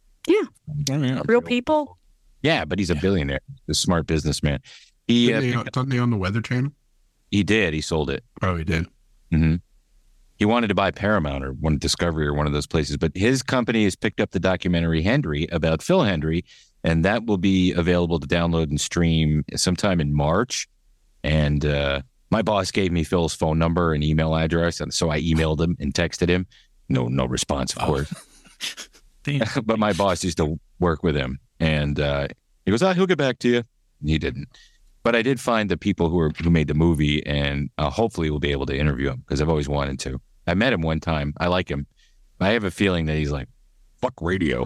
S5: Yeah. Real people?
S1: Yeah, but he's a billionaire, a smart businessman.
S8: Doesn't he own the Weather Channel?
S1: He did. He sold it.
S8: Oh, he did?
S1: Mm-hmm. He wanted to buy Paramount or Discovery or one of those places, but his company has picked up the documentary Hendry about Phil Hendry, and that will be available to download and stream sometime in March. And my boss gave me Phil's phone number and email address, and so I emailed him and texted him. No response, of course. But my boss used to work with him, and he goes, he'll get back to you. And he didn't. But I did find the people who made the movie, and hopefully we'll be able to interview him, because I've always wanted to. I met him one time. I like him. I have a feeling that he's like, fuck radio.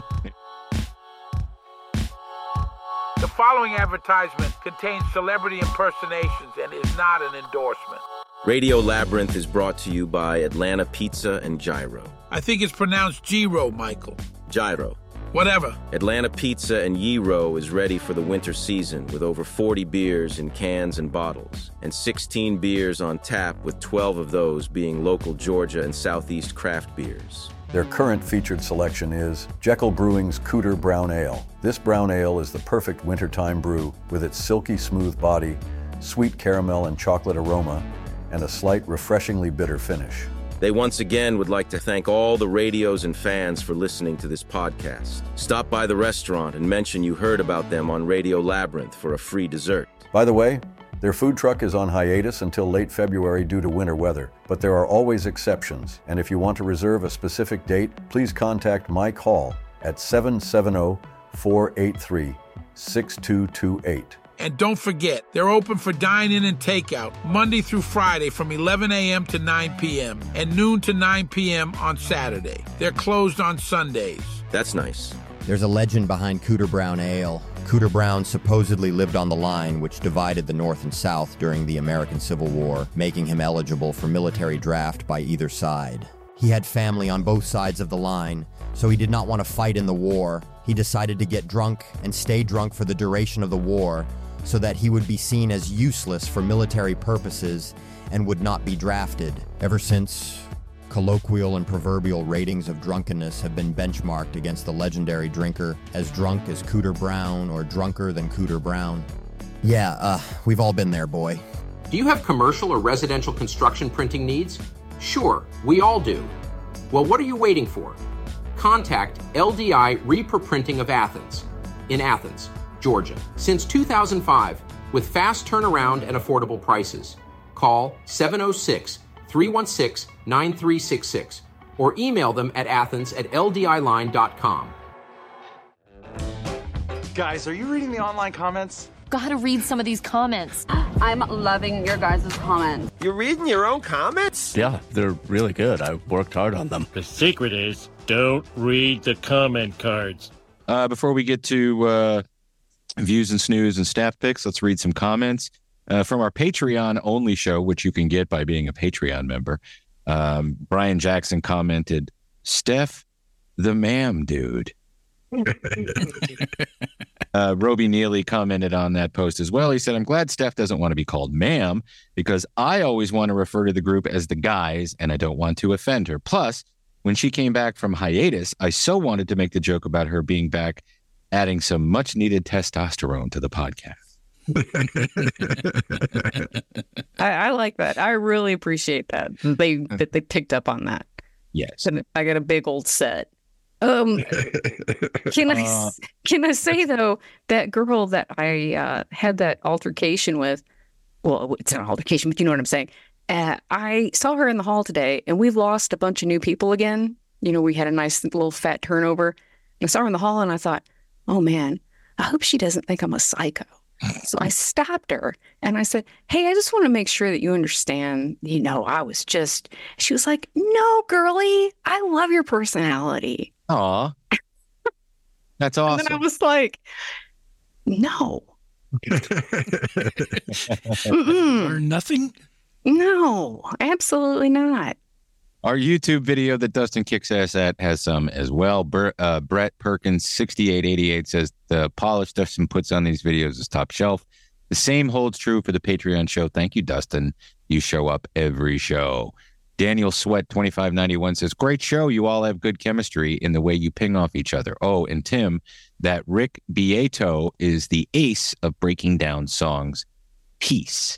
S17: The following advertisement contains celebrity impersonations and is not an endorsement.
S18: Radio Labyrinth is brought to you by Atlanta Pizza and Gyro.
S17: I think it's pronounced Gyro, Michael.
S18: Gyro.
S17: Whatever.
S18: Atlanta Pizza and Gyro is ready for the winter season with over 40 beers in cans and bottles, and 16 beers on tap, with 12 of those being local Georgia and Southeast craft beers.
S14: Their current featured selection is Jekyll Brewing's Cooter Brown Ale. This brown ale is the perfect wintertime brew with its silky smooth body, sweet caramel and chocolate aroma, and a slight refreshingly bitter finish.
S18: They once again would like to thank all the radios and fans for listening to this podcast. Stop by the restaurant and mention you heard about them on Radio Labyrinth for a free dessert.
S14: By the way, their food truck is on hiatus until late February due to winter weather, but there are always exceptions, and if you want to reserve a specific date, please contact Mike Hall at 770-483-6228.
S17: And don't forget, they're open for dine-in and takeout Monday through Friday from 11 a.m. to 9 p.m. and noon to 9 p.m. on Saturday. They're closed on Sundays.
S18: That's nice.
S19: There's a legend behind Cooter Brown Ale. Cooter Brown supposedly lived on the line which divided the North and South during the American Civil War, making him eligible for military draft by either side. He had family on both sides of the line, so he did not want to fight in the war. He decided to get drunk and stay drunk for the duration of the war, so that he would be seen as useless for military purposes and would not be drafted. Ever since, colloquial and proverbial ratings of drunkenness have been benchmarked against the legendary drinker as drunk as Cooter Brown or drunker than Cooter Brown. Yeah, we've all been there, boy.
S20: Do you have commercial or residential construction printing needs? Sure, we all do. Well, what are you waiting for? Contact LDI Reaper Printing of Athens, in Athens, Georgia, since 2005, with fast turnaround and affordable prices. Call 706-316-9366 or email them at athens@ldiline.com.
S21: Guys, are you reading the online comments?
S22: Gotta read some of these comments.
S21: I'm loving your guys' comments.
S13: You're reading your own comments?
S22: Yeah, they're really good. I worked hard on them.
S2: The secret is don't read the comment cards.
S1: Before we get to views and snooze and staff picks, let's read some comments from our Patreon only show, which you can get by being a Patreon member. Brian Jackson commented, Steph, the ma'am dude. Roby Neely commented on that post as well. He said, I'm glad Steph doesn't want to be called ma'am because I always want to refer to the group as the guys and I don't want to offend her. Plus, when she came back from hiatus, I so wanted to make the joke about her being back, adding some much needed testosterone to the podcast.
S5: I like that. I really appreciate that. They picked up on that.
S1: Yes.
S5: And I got a big old set. Can I say though, that girl that I had that altercation with, well, it's not an altercation, but you know what I'm saying. I saw her in the hall today, and we've lost a bunch of new people again. You know, we had a nice little fat turnover. I saw her in the hall, and I thought, oh man, I hope she doesn't think I'm a psycho. So I stopped her and I said, hey, I just want to make sure that you understand, you know, she was like, no, girlie, I love your personality.
S1: Aw. That's awesome.
S5: And then I was like, no.
S9: Or nothing?
S5: No, absolutely not.
S1: Our YouTube video that Dustin kicks ass at has some as well. Brett Perkins 6888 says the polish Dustin puts on these videos is top shelf. The same holds true for the Patreon show. Thank you, Dustin. You show up every show. Daniel Sweat 2591 says, great show. You all have good chemistry in the way you ping off each other. Oh, and Tim, that Rick Beato is the ace of breaking down songs. Peace.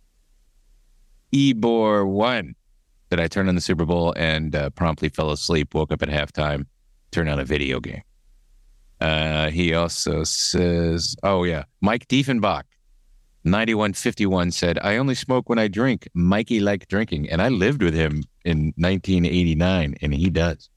S1: Ebor1. That I turned on the Super Bowl and promptly fell asleep, woke up at halftime, turned on a video game. He also says, oh, yeah, Mike Diefenbach, 9151 said, I only smoke when I drink. Mikey liked drinking. And I lived with him in 1989, and he does.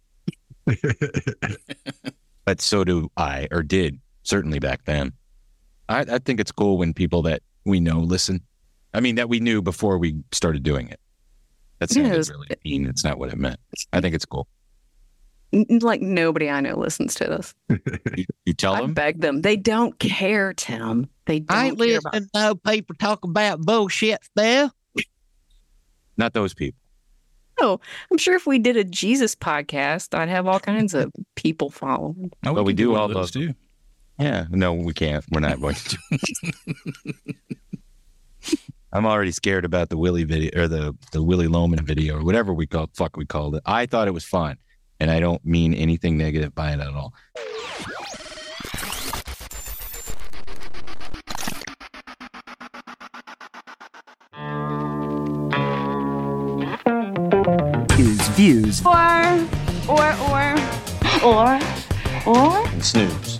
S1: But so do I, or did, certainly back then. I think it's cool when people that we know listen. I mean, that we knew before we started doing it. That sounded really mean. It's not what it meant. I think it's cool.
S5: Like nobody I know listens to this.
S1: You tell them?
S5: I beg them. They don't care, Tim. They don't
S10: I ain't
S5: care
S10: listening to no people talk about bullshit stuff.
S1: Not those people.
S5: Oh, I'm sure if we did a Jesus podcast, I'd have all kinds of people following.
S1: Oh, but we do all those too. Yeah. No, we can't. We're not going to. I'm already scared about the Willie video or the Willie Loman video or whatever we called it. I thought it was fun, and I don't mean anything negative by it at all.
S3: Views. Or.
S1: And snooze.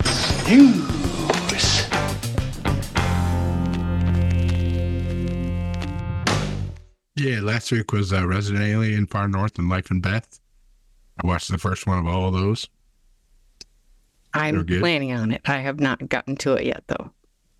S8: Yeah, last week was Resident Alien Far North and Life and Beth. I watched the first one of all those.
S5: I'm planning on it. I have not gotten to it yet, though.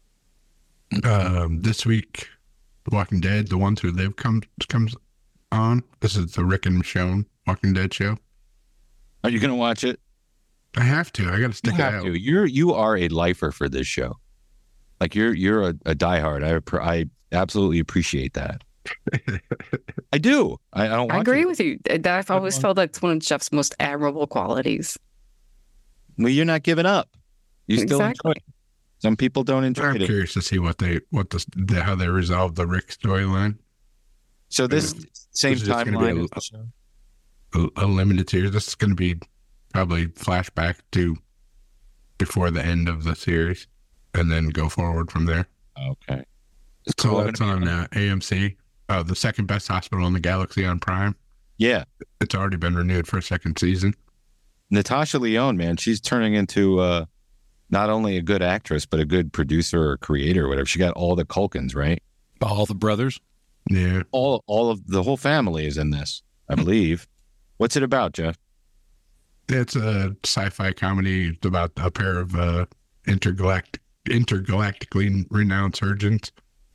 S8: This week, The Walking Dead, The Ones Who Live comes on. This is the Rick and Michonne Walking Dead show.
S1: Are you going to watch it?
S8: I have to. I got to stick it out.
S1: You are a lifer for this show. Like you're a diehard. I absolutely appreciate that. I do. I don't.
S5: I agree with you. I've always felt like it's one of Jeff's most admirable qualities.
S1: Well, you're not giving up. You still enjoy it. Some people don't enjoy it.
S8: I'm curious to see how they resolve the Rick storyline.
S1: So this same timeline,
S8: a limited series. This is going to be probably flashback to before the end of the series, and then go forward from there.
S1: Okay.
S8: So that's on AMC. The second best hospital in the galaxy on Prime.
S1: Yeah.
S8: It's already been renewed for a second season.
S1: Natasha Lyonne, man, she's turning into not only a good actress, but a good producer or creator or whatever. She got all the Culkins, right?
S9: All the brothers?
S8: Yeah.
S1: All of the whole family is in this, I believe. What's it about, Jeff?
S8: It's a sci-fi comedy about a pair of intergalactically renowned surgeons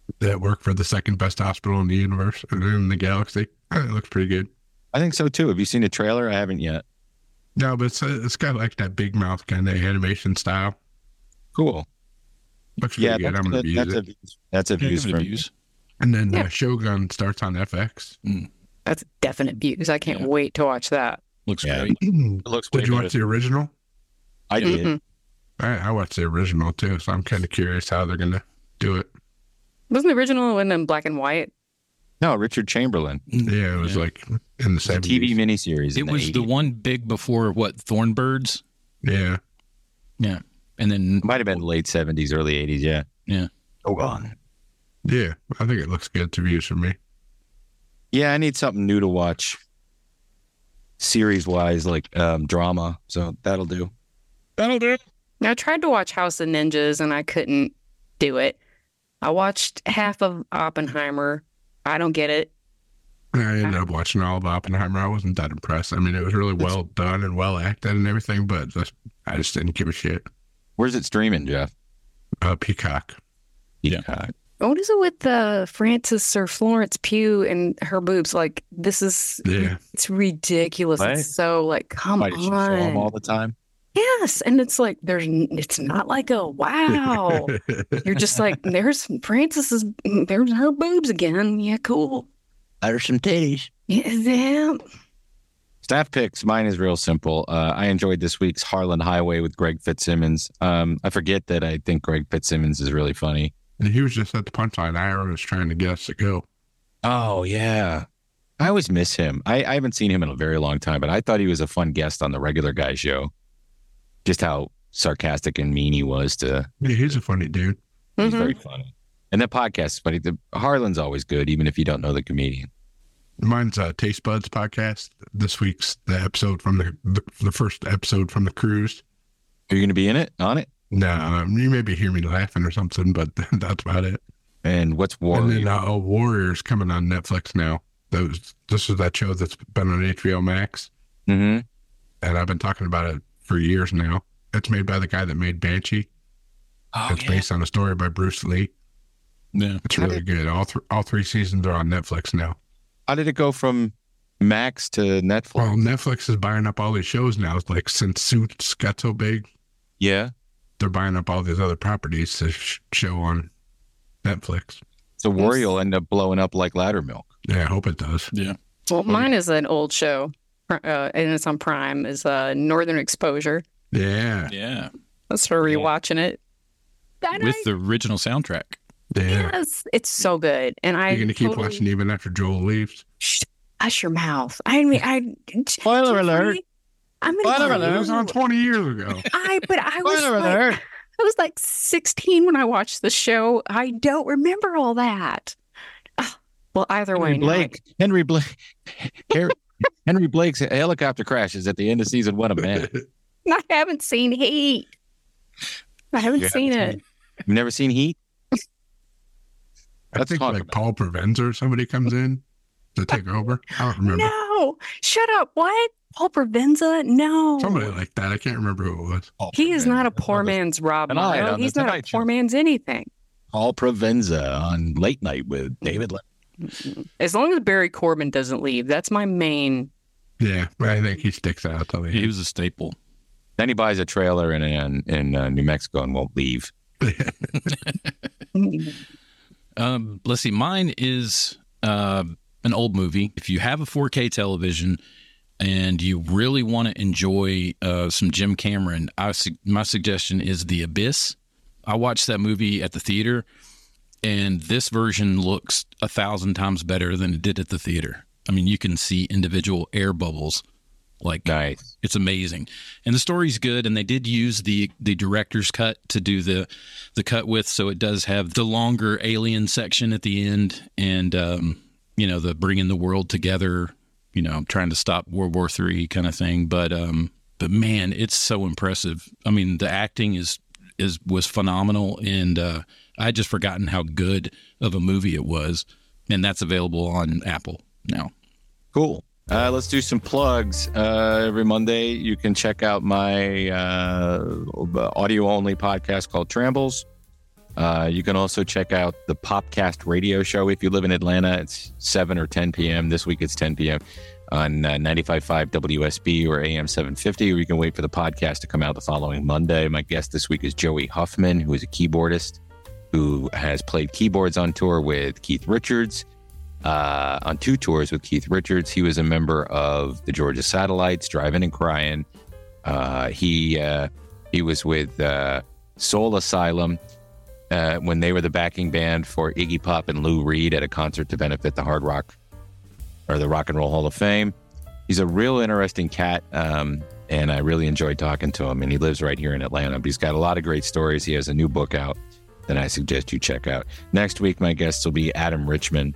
S8: that work for the second best hospital in the universe and in the galaxy. It looks pretty good.
S1: I think so too. Have you seen the trailer? I haven't yet.
S8: No, but it's got like that big mouth kind of animation style.
S1: Cool.
S8: Looks really good. I'm going to use it.
S1: That's a views for views.
S8: And then Shogun starts on FX.
S5: That's definite views. I can't wait to watch that.
S9: Looks great.
S1: It looks.
S8: Did you watch the original?
S1: I did.
S8: I watched the original too, so I'm kind of curious how they're going to do it.
S5: Wasn't the original one in black and white?
S1: No, Richard Chamberlain.
S8: Yeah, it was like in the 70s.
S1: TV miniseries.
S9: It was the one big before Thornbirds?
S8: Yeah.
S9: Yeah. And then
S1: might have been late 70s, early 80s. Yeah.
S9: Yeah.
S1: Oh, on.
S8: Yeah, I think it looks good to views for me.
S1: Yeah, I need something new to watch. Series wise, like drama. So that'll do. That'll do.
S5: I tried to watch House of Ninjas and I couldn't do it. I watched half of Oppenheimer. I don't get it.
S8: I ended up watching all of Oppenheimer. I wasn't that impressed. I mean, it was really well done and well acted and everything, but I just didn't give a shit.
S1: Where's it streaming, Jeff?
S8: Peacock.
S1: Peacock.
S5: What is it with Frances or Florence Pugh and her boobs? Like, this is, it's ridiculous.
S1: Right?
S5: It's so like, come
S1: Why, did she show them
S5: on.
S1: all the time?
S5: Yes. And it's like, it's not like a wow. You're just like, there's there's her boobs again. Yeah, cool.
S10: There's some titties.
S5: Yeah.
S1: Staff picks. Mine is real simple. I enjoyed this week's Harlan Highway with Greg Fitzsimmons. I forget that I think Greg Fitzsimmons is really funny.
S8: And he was just at the punchline. I was trying to get us to go.
S1: Oh, yeah. I always miss him. I haven't seen him in a very long time, but I thought he was a fun guest on the Regular Guy show. Just how sarcastic and mean he was to...
S8: Yeah, he's a funny dude.
S1: He's very funny. And the podcast is funny. Harlan's always good, even if you don't know the comedian.
S8: Mine's Taste Buds podcast. This week's the episode from the first episode from the cruise.
S1: Are you going to be in it? On it?
S8: No, you maybe hear me laughing or something, but that's about it.
S1: And what's Warriors?
S8: And then Warriors coming on Netflix now. This is that show that's been on HBO Max.
S1: Mm-hmm.
S8: And I've been talking about it for years now. It's made by the guy that made Banshee.
S1: Oh,
S8: it's based on a story by Bruce Lee.
S9: Yeah,
S8: it's really good. All three seasons are on Netflix now.
S1: How did it go from Max to Netflix?
S8: Well, Netflix is buying up all these shows now. It's like since Suits got so big.
S1: Yeah.
S8: They're buying up all these other properties to show on Netflix.
S1: So Warrior will end up blowing up like Laddermilk.
S8: Yeah, I hope it does.
S9: Yeah.
S5: Well, mine is an old show, and it's on Prime, is Northern Exposure.
S8: Yeah.
S9: Yeah.
S5: Let's start rewatching it.
S9: With the original soundtrack.
S8: Yeah.
S5: Yes, it's so good. And
S8: You're going to keep watching even after Joel leaves?
S5: Hush your mouth. I mean,
S1: Spoiler alert.
S5: Spoiler
S8: alert. It was on 20 years ago.
S5: I was like 16 when I watched the show. I don't remember all that. Well, either way.
S1: Henry Blake's helicopter crashes at the end of season 1 of Man.
S5: I haven't seen Heat. I haven't seen it.
S1: You've never seen Heat?
S8: I think like Paul Provenza or somebody comes in to take over. I don't remember.
S5: No, shut up. What? Paul Provenza? No.
S8: Somebody like that. I can't remember who it was.
S5: He is not a poor man's Rob Morrow. He's not a poor man's anything.
S1: Paul Provenza on Late Night with David Letterman.
S5: As long as Barry Corbin doesn't leave, that's my main.
S8: Yeah, I think he sticks out.
S9: He was a staple.
S1: Then he buys a trailer in New Mexico and won't leave.
S9: Let's see. Mine is an old movie. If you have a 4K television and you really want to enjoy some Jim Cameron, my suggestion is The Abyss. I watched that movie at the theater, and this version looks 1,000 times better than it did at the theater. I mean, you can see individual air bubbles. Like,
S1: nice.
S9: It's amazing. And the story's good, and they did use the director's cut to do the cut with, so it does have the longer alien section at the end, and the bringing the world together, trying to stop World War III kind of thing. But man, it's so impressive. I mean, the acting was phenomenal, and I had just forgotten how good of a movie it was, and that's available on Apple now.
S1: Cool. Let's do some plugs. Every Monday, you can check out my audio-only podcast called Trambles. You can also check out the Popcast radio show. If you live in Atlanta, it's 7 or 10 p.m. This week it's 10 p.m. on 95.5 WSB or AM 750, or you can wait for the podcast to come out the following Monday. My guest this week is Joey Huffman, who is a keyboardist who has played keyboards on tour with Keith Richards, on 2 tours with Keith Richards. He was a member of the Georgia Satellites, Driving and Crying. He was with Soul Asylum when they were the backing band for Iggy Pop and Lou Reed at a concert to benefit the Hard Rock or the Rock and Roll Hall of Fame. He's a real interesting cat, and I really enjoyed talking to him, and he lives right here in Atlanta. But he's got a lot of great stories. He has a new book out that I suggest you check out. Next week, my guests will be Adam Richman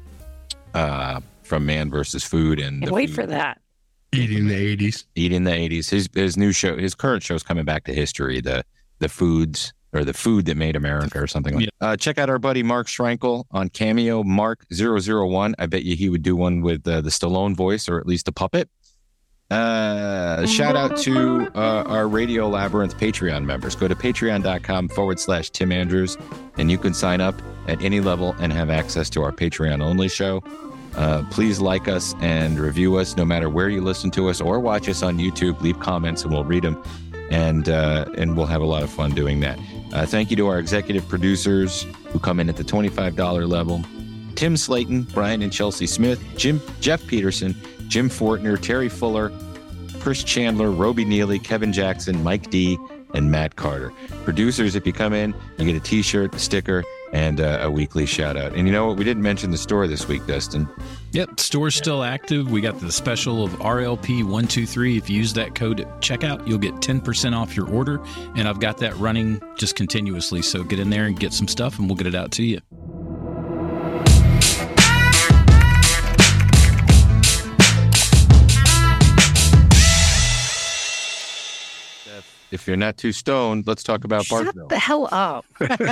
S1: from Man vs. Food. And
S5: wait for that.
S8: Eating the 80s.
S1: Eating the 80s. His new show, his current show is coming back to history, the foods, or the food that made America, or something like that. Check out our buddy Mark Schrenkel on Cameo, Mark001. I bet you he would do one with the Stallone voice, or at least a puppet. Shout out to our Radio Labyrinth Patreon members. Go to patreon.com/Tim Andrews, and you can sign up at any level and have access to our Patreon only show. Please like us and review us no matter where you listen to us or watch us on YouTube. Leave comments and we'll read them, and we'll have a lot of fun doing that. Thank you to our executive producers who come in at the $25 level: Tim Slayton, Brian and Chelsea Smith, Jeff Peterson, Jim Fortner, Terry Fuller, Chris Chandler, Roby Neely, Kevin Jackson, Mike D, and Matt Carter. Producers, if you come in, you get a t-shirt, a sticker, and a weekly shout out. And you know what? We didn't mention the store this week, Dustin.
S9: Yep, store's still active. We got the special of RLP123. If you use that code at checkout, you'll get 10% off your order. And I've got that running just continuously. So get in there and get some stuff, and we'll get it out to you.
S1: If you're not too stoned, let's talk about Bartville.
S5: Shut the hell up.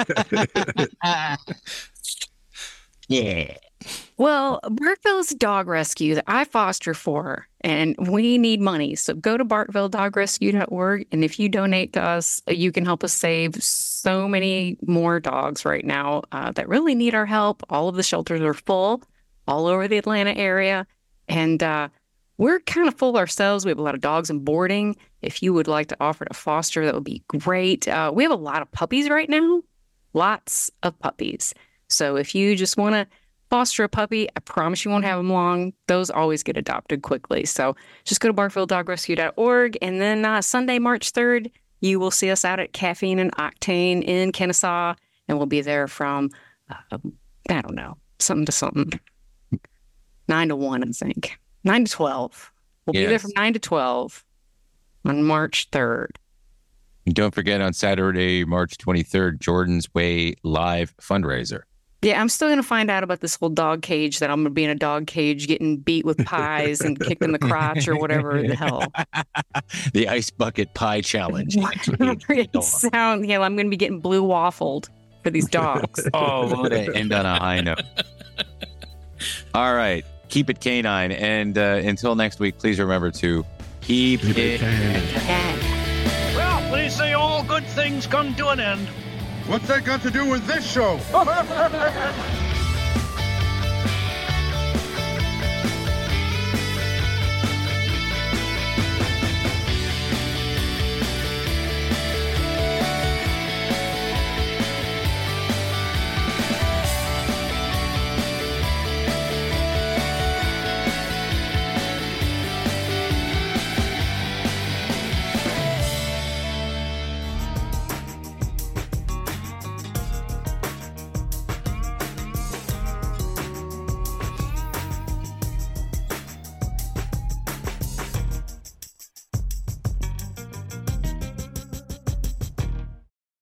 S1: Yeah.
S5: Well, Bartville is a dog rescue that I foster for, and we need money. So go to bartvilledogrescue.org, and if you donate to us, you can help us save so many more dogs right now that really need our help. All of the shelters are full all over the Atlanta area, and we're kind of full ourselves. We have a lot of dogs in boarding. If you would like to offer to foster, that would be great. We have a lot of puppies right now. Lots of puppies. So if you just want to foster a puppy, I promise you won't have them long. Those always get adopted quickly. So just go to bartvilledogrescue.org. And then Sunday, March 3rd, you will see us out at Caffeine and Octane in Kennesaw. And we'll be there from, I don't know, something to something. 9 to 1, I think. 9 to 12. We'll be there from 9 to 12 on March 3rd.
S1: And don't forget, on Saturday, March 23rd, Jordan's Way live fundraiser.
S5: Yeah, I'm still going to find out about this whole dog cage, that I'm going to be in a dog cage getting beat with pies and kicked in the crotch or whatever the hell.
S1: The ice bucket pie challenge.
S5: I'm going to be getting blue waffled for these dogs.
S1: Oh, we'll end on a high note. All right. Keep it canine. And until next week, please remember to keep it canine.
S2: Well, they say all good things come to an end.
S7: What's that got to do with this show?